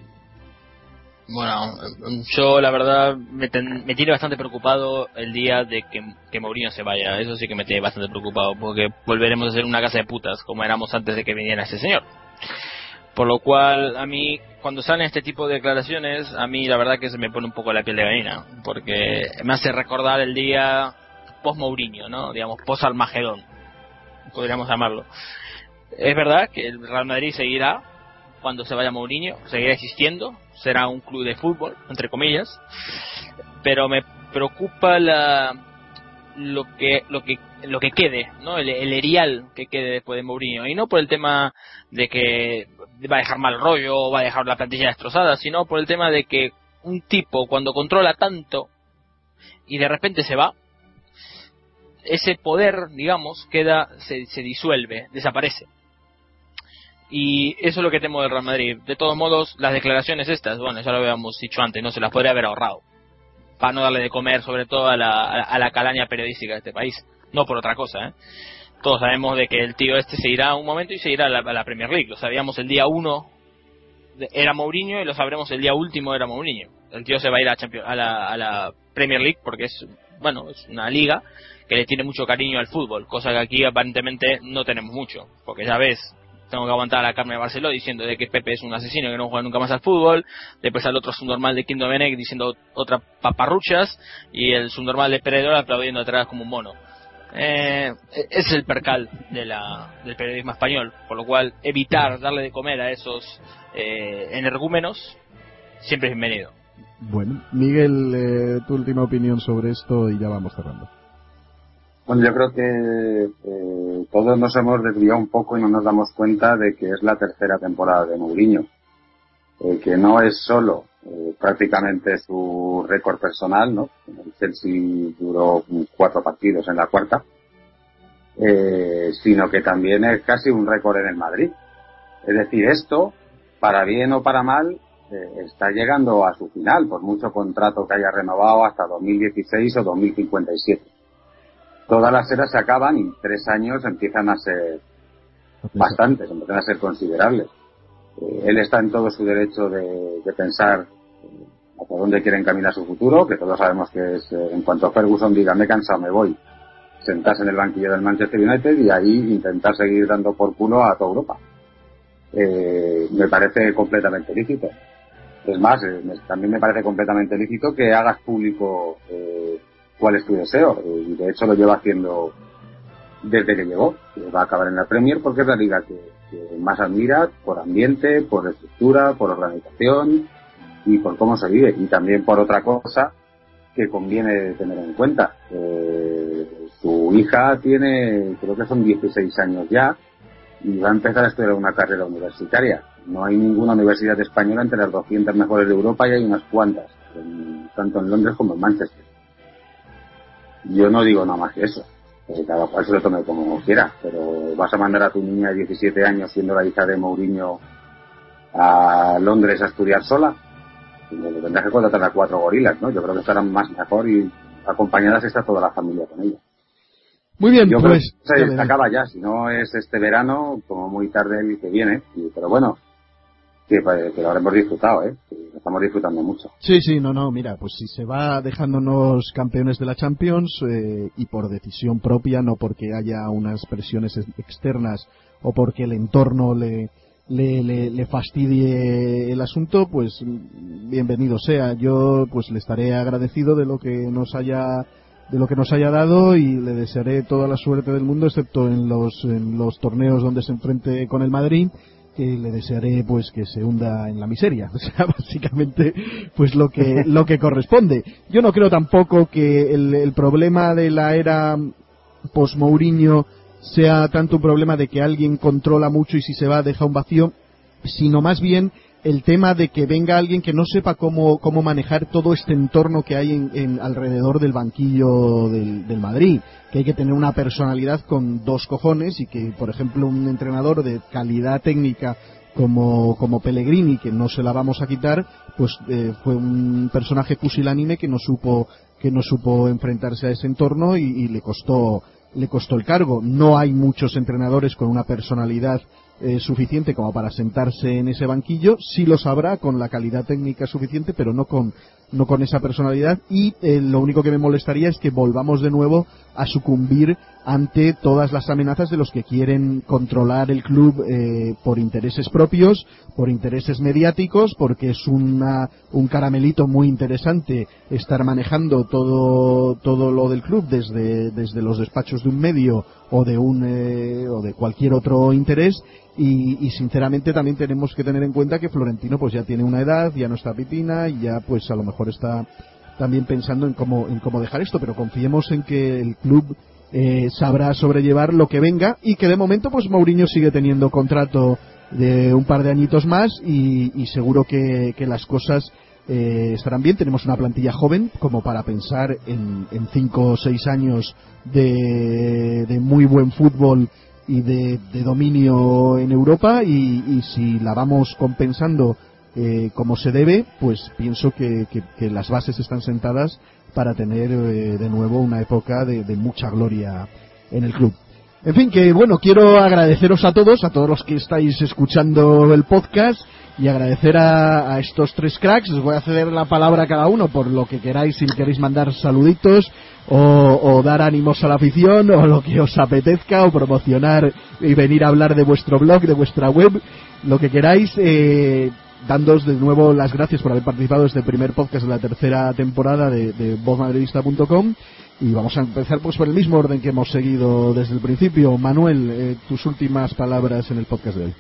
Bueno, yo la verdad me, ten, me tiene bastante preocupado el día de que, que Mourinho se vaya. Eso sí que me tiene bastante preocupado, porque volveremos a ser una casa de putas como éramos antes de que viniera ese señor. Por lo cual, a mí, cuando salen este tipo de declaraciones, a mí la verdad que se me pone un poco la piel de gallina, porque me hace recordar el día post-Mourinho, ¿no? Digamos, post-Armagedón, podríamos llamarlo. Es verdad que el Real Madrid seguirá cuando se vaya Mourinho, seguirá existiendo, será un club de fútbol, entre comillas, pero me preocupa la lo que lo que lo que quede, ¿no? El, el erial que quede después de Mourinho, y no por el tema de que va a dejar mal rollo o va a dejar la plantilla destrozada, sino por el tema de que un tipo cuando controla tanto y de repente se va, ese poder, digamos, queda se, se disuelve, desaparece. Y eso es lo que temo del Real Madrid. De todos modos, las declaraciones estas, bueno, ya lo habíamos dicho antes, no se las podría haber ahorrado para no darle de comer, sobre todo a la, a la calaña periodística de este país, no por otra cosa, ¿eh? Todos sabemos de que el tío este se irá un momento y se irá a la, a la Premier League. Lo sabíamos el día uno era Mourinho y lo sabremos el día último era Mourinho. El tío se va a ir a, Champions, a, la, a la Premier League porque es, bueno, es una liga que le tiene mucho cariño al fútbol, cosa que aquí aparentemente no tenemos mucho, porque ya ves, tengo que aguantar a la Carmen de Barceló diciendo de que Pepe es un asesino que no juega nunca más al fútbol, después al otro subnormal de Kim Domenech diciendo otra paparruchas, y el subnormal de Pérez aplaudiendo atrás como un mono. Eh, es el percal de la, del periodismo español, por lo cual evitar darle de comer a esos eh, energúmenos siempre es bienvenido. Bueno, Miguel, eh, tu última opinión sobre esto y ya vamos cerrando. Bueno, yo creo que eh, todos nos hemos desviado un poco y no nos damos cuenta de que es la tercera temporada de Mourinho, eh, que no es solo eh, prácticamente su récord personal, ¿no? El Chelsea duró cuatro partidos en la cuarta, eh, sino que también es casi un récord en el Madrid. Es decir, esto, para bien o para mal, eh, está llegando a su final, por mucho contrato que haya renovado hasta dos mil dieciséis o dos mil cincuenta y siete. Todas las eras se acaban y tres años empiezan a ser bastantes, empiezan a ser considerables. Eh, él está en todo su derecho de, de pensar eh, hacia dónde quiere encaminar su futuro, que todos sabemos que es, eh, en cuanto Ferguson diga me he cansado, me voy, sentarse en el banquillo del Manchester United y ahí intentar seguir dando por culo a toda Europa. Eh, me parece completamente lícito. Es más, eh, me, también me parece completamente lícito que hagas público eh, cuál es tu deseo, y de hecho lo lleva haciendo desde que llegó, que va a acabar en la Premier porque es la liga que, que más admira por ambiente, por estructura, por organización y por cómo se vive, y también por otra cosa que conviene tener en cuenta. Eh, su hija tiene, creo que son dieciséis años ya, y va a empezar a estudiar una carrera universitaria. No hay ninguna universidad española entre las doscientas mejores de Europa y hay unas cuantas, en, tanto en Londres como en Manchester. Yo no digo nada más que eso, porque cada cual se lo tome como quiera, pero vas a mandar a tu niña de diecisiete años, siendo la hija de Mourinho, a Londres a estudiar sola. Le tendrás que contratar a cuatro gorilas, ¿no? Yo creo que estarán más mejor y acompañadas está toda la familia con ella. Muy bien, yo pues... creo que se acaba ya, si no es este verano, como muy tarde el que viene, y, pero bueno, que, que lo habremos disfrutado, ¿eh? Que lo estamos disfrutando mucho. Sí, sí, no, no, mira, pues si se va dejándonos campeones de la Champions, eh, y por decisión propia, no porque haya unas presiones externas o porque el entorno le... Le, le, le fastidie el asunto, pues bienvenido sea. Yo pues le estaré agradecido de lo que nos haya de lo que nos haya dado y le desearé toda la suerte del mundo, excepto en los en los torneos donde se enfrente con el Madrid, que le desearé pues que se hunda en la miseria. O sea, básicamente pues lo que lo que corresponde. Yo no creo tampoco que el, el problema de la era post-Mourinho sea tanto un problema de que alguien controla mucho y si se va deja un vacío, sino más bien el tema de que venga alguien que no sepa cómo cómo manejar todo este entorno que hay en, en alrededor del banquillo del, del Madrid, que hay que tener una personalidad con dos cojones y que, por ejemplo, un entrenador de calidad técnica como como Pellegrini, que no se la vamos a quitar, pues eh, fue un personaje pusilánime que no supo que no supo enfrentarse a ese entorno y, y le costó le costó el cargo. No hay muchos entrenadores con una personalidad eh, suficiente como para sentarse en ese banquillo. Sí los habrá con la calidad técnica suficiente, pero no con no con esa personalidad. Y eh, lo único que me molestaría es que volvamos de nuevo a sucumbir ante todas las amenazas de los que quieren controlar el club eh, por intereses propios, por intereses mediáticos, porque es una, un caramelito muy interesante estar manejando todo todo lo del club desde desde los despachos de un medio o de un eh, o de cualquier otro interés. Y, y sinceramente también tenemos que tener en cuenta que Florentino pues ya tiene una edad, ya no está Pipina y ya pues a lo mejor está también pensando en cómo en cómo dejar esto, pero confiemos en que el club eh, sabrá sobrellevar lo que venga y que de momento pues Mourinho sigue teniendo contrato de un par de añitos más y, y seguro que, que las cosas eh, estarán bien. Tenemos una plantilla joven como para pensar en, en cinco o seis años de, de muy buen fútbol y de, de dominio en Europa y, y si la vamos compensando eh, como se debe, pues pienso que, que, que las bases están sentadas para tener eh, de nuevo una época de, de mucha gloria en el club. En fin, que bueno, quiero agradeceros a todos, a todos los que estáis escuchando el podcast y agradecer a, a estos tres cracks. Os voy a ceder la palabra a cada uno por lo que queráis, si queréis mandar saluditos o, o dar ánimos a la afición o lo que os apetezca o promocionar y venir a hablar de vuestro blog, de vuestra web, lo que queráis. Eh, dándoos de nuevo las gracias por haber participado en este primer podcast de la tercera temporada de, de voz madridista punto com y vamos a empezar pues por el mismo orden que hemos seguido desde el principio. Manuel, eh, tus últimas palabras en el podcast de hoy.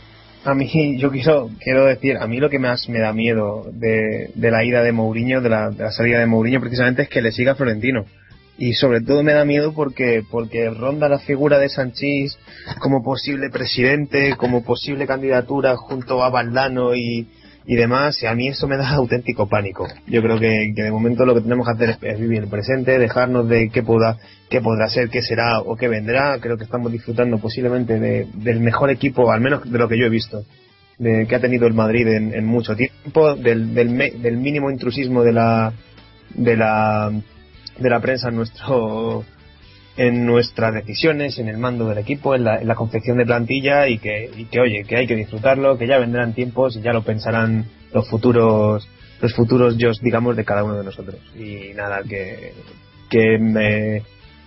A mí, yo quiero, quiero decir, a mí lo que más me da miedo de, de la ida de Mourinho, de la, de la salida de Mourinho precisamente, es que le siga Florentino. Y sobre todo me da miedo porque porque ronda la figura de Sanchís como posible presidente, como posible candidatura junto a Valdano y, y demás, y a mí eso me da auténtico pánico. Yo creo que, que de momento lo que tenemos que hacer es, es vivir el presente, dejarnos de qué podrá, qué podrá ser, qué será o qué vendrá. Creo que estamos disfrutando posiblemente de, del mejor equipo, al menos de lo que yo he visto, de que ha tenido el Madrid en, en mucho tiempo, del, del, me, del mínimo intrusismo de la de la de la prensa en nuestro en nuestras decisiones, en el mando del equipo, en la, en la confección de plantilla y que, y que oye, que hay que disfrutarlo, que ya vendrán tiempos y ya lo pensarán los futuros los futuros yo digamos de cada uno de nosotros. Y nada, que que me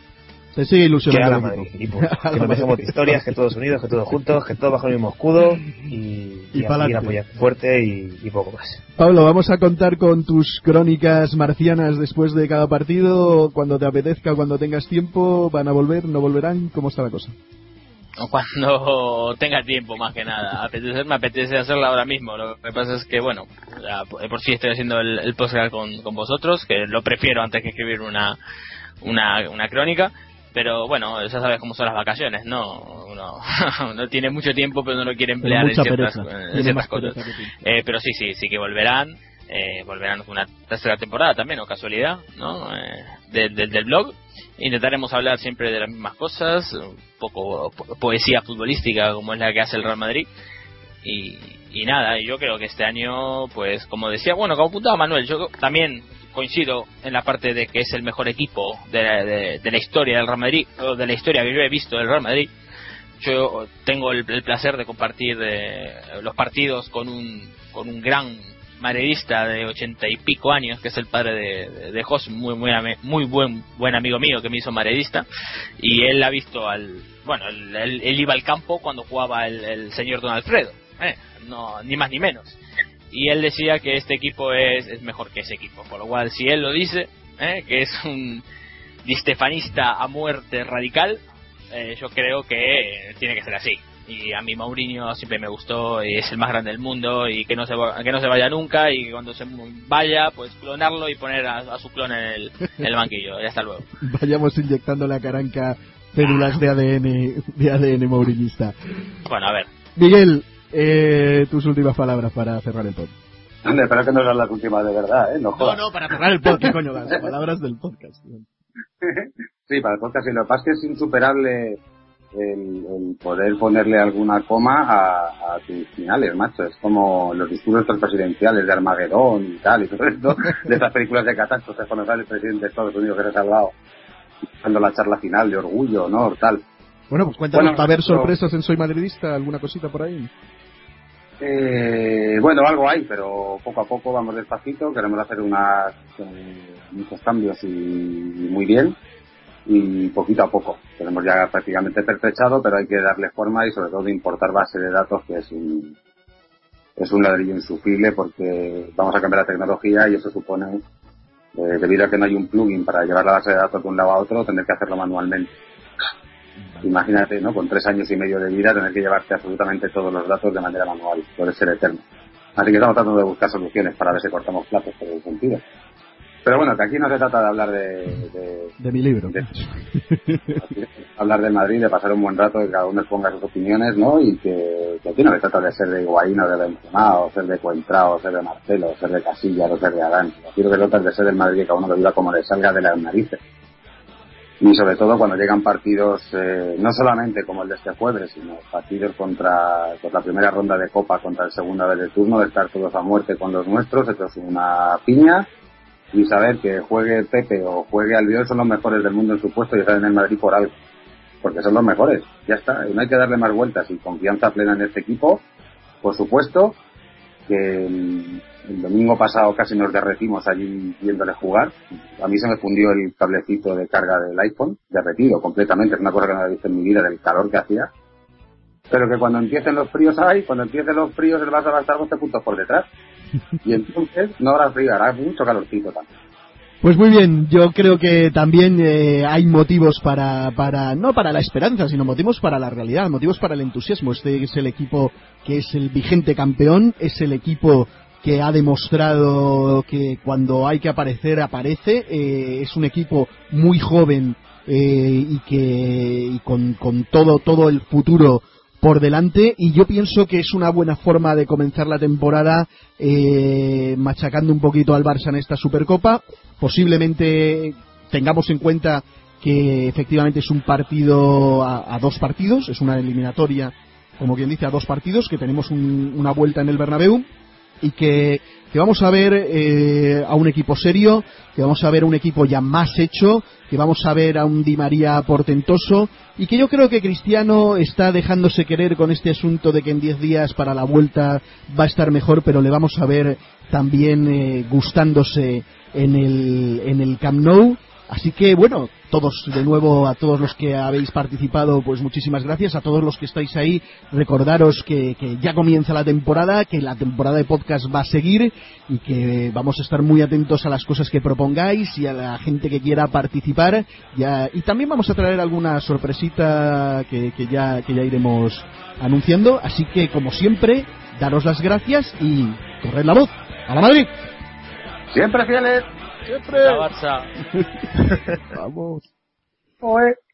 se sigue ilusionando que a la Madrid, equipo, que nos dejemos de historias, que todos unidos, que todos juntos, que todos bajo el mismo escudo y, y, y a seguir apoyando fuerte y, y poco más. Pablo, vamos a contar con tus crónicas marcianas después de cada partido, cuando te apetezca, cuando tengas tiempo. ¿Van a volver? ¿No volverán? ¿Cómo está la cosa? Cuando tenga tiempo, más que nada. Apetecer, me apetece hacerla ahora mismo. Lo que pasa es que, bueno, ya por sí estoy haciendo el, el podcast con, con vosotros, que lo prefiero antes que escribir una, una, una crónica. pero bueno, ya sabes cómo son las vacaciones, ¿no? Uno no tiene mucho tiempo, pero no lo quiere emplear en ciertas, en ciertas cosas. Eh, pero sí, sí, sí que volverán. Eh, volverán una tercera temporada también, o casualidad, ¿no? Eh, de, de, del blog. Intentaremos hablar siempre de las mismas cosas, un poco po- poesía futbolística como es la que hace el Real Madrid. Y, y nada, yo creo que este año, pues como decía, bueno, como apuntaba Manuel, yo también coincido en la parte de que es el mejor equipo de la, de, de la historia del Real Madrid, o de la historia que yo he visto del Real Madrid. Yo tengo el, el placer de compartir eh, los partidos con un con un gran madridista de ochenta y pico años, que es el padre de, de, de Jos, muy muy muy buen buen amigo mío que me hizo madridista, y él ha visto al bueno él, él, él iba al campo cuando jugaba el, el señor Don Alfredo, eh, no ni más ni menos, y él decía que este equipo es, es mejor que ese equipo, por lo cual si él lo dice, eh, que es un distefanista a muerte radical, eh, yo creo que tiene que ser así. Y a mí Mourinho siempre me gustó, y es el más grande del mundo, y que no se va, que no se vaya nunca, y que cuando se vaya, pues clonarlo y poner a, a su clon en el, en el banquillo. Y hasta luego. Vayamos inyectando la caranca células de A D N de A D N mourinista. Bueno, a ver. Miguel, eh, tus últimas palabras para cerrar el podcast. Ande, espero que no sean las últimas de verdad, ¿eh? No, no, no, para cerrar el podcast, coño, las palabras del podcast. Sí, para el podcast, y lo que pasa es que es insuperable el, el poder ponerle alguna coma a, a tus finales, macho. Es como los discursos presidenciales de Armagedón y tal, y todo esto, de estas películas de catástrofes cuando sale el presidente de Estados Unidos que se ha salvado, dando la charla final de orgullo, honor, tal. Bueno, pues cuéntanos, bueno, ¿va a haber pero, sorpresas en Soy Madridista? ¿Alguna cosita por ahí? Eh, bueno, algo hay, pero poco a poco vamos despacito. Queremos hacer unas, eh, muchos cambios y, y muy bien. Y poquito a poco. Tenemos ya prácticamente pertrechado, pero hay que darle forma y sobre todo importar base de datos, que es un, es un ladrillo insufrible, porque vamos a cambiar la tecnología y eso supone, eh, debido a que no hay un plugin para llevar la base de datos de un lado a otro, tener que hacerlo manualmente. Imagínate, ¿no? Con tres años y medio de vida, tener que llevarte absolutamente todos los datos de manera manual. Puede ser eterno. Así que estamos tratando de buscar soluciones para ver si cortamos plazos por el sentido. Pero bueno, que aquí no se trata de hablar de... De, de mi libro. De, de hablar del Madrid, de pasar un buen rato, que cada uno ponga sus opiniones, ¿no? Y que, que aquí no se trata de ser de Higuaín o de Benzema, o ser de Coentrao, o ser de Marcelo, o ser de Casillas, o ser de Adán. Aquí lo que trata es de ser del Madrid, que cada uno lo viva como le salga de las narices. Y sobre todo cuando llegan partidos, eh, no solamente como el de este jueves, sino partidos contra pues la primera ronda de Copa contra el segundo vez de turno, de estar todos a muerte con los nuestros, hechos una piña, y saber que juegue Pepe o juegue Albiol son los mejores del mundo en su puesto y están en el Madrid por algo, porque son los mejores, ya está, y no hay que darle más vueltas, y confianza plena en este equipo, por supuesto, que el, el domingo pasado casi nos derretimos allí viéndole jugar. A mí se me fundió el cablecito de carga del iPhone, derretido completamente, es una cosa que no había visto en mi vida, del calor que hacía, pero que cuando empiecen los fríos ahí, cuando empiecen los fríos el Barça va a estar doce puntos por detrás. Y entonces no habrá frío, hará mucho calorcito también. Pues muy bien, yo creo que también eh, hay motivos para, para, no para la esperanza, sino motivos para la realidad, motivos para el entusiasmo. Este es el equipo que es el vigente campeón, es el equipo que ha demostrado que cuando hay que aparecer, aparece, eh, es un equipo muy joven eh, y que y con, con todo, todo el futuro por delante, y yo pienso que es una buena forma de comenzar la temporada eh, machacando un poquito al Barça en esta Supercopa. Posiblemente tengamos en cuenta que efectivamente es un partido a, a dos partidos, es una eliminatoria, como quien dice, a dos partidos, que tenemos un, una vuelta en el Bernabéu, y que, que vamos a ver eh, a un equipo serio, que vamos a ver a un equipo ya más hecho, que vamos a ver a un Di María portentoso, y que yo creo que Cristiano está dejándose querer con este asunto de que en diez días para la vuelta va a estar mejor, pero le vamos a ver también eh, gustándose en el, en el Camp Nou. Así que bueno, todos de nuevo, a todos los que habéis participado, pues muchísimas gracias. A todos los que estáis ahí, recordaros que, que ya comienza la temporada, que la temporada de podcast va a seguir y que vamos a estar muy atentos a las cosas que propongáis y a la gente que quiera participar. Ya, y también vamos a traer alguna sorpresita que, que, ya, que ya iremos anunciando. Así que, como siempre, daros las gracias y corred la voz. ¡A la Madrid! Siempre fieles. Siempre. La Barça. Vamos. Oe.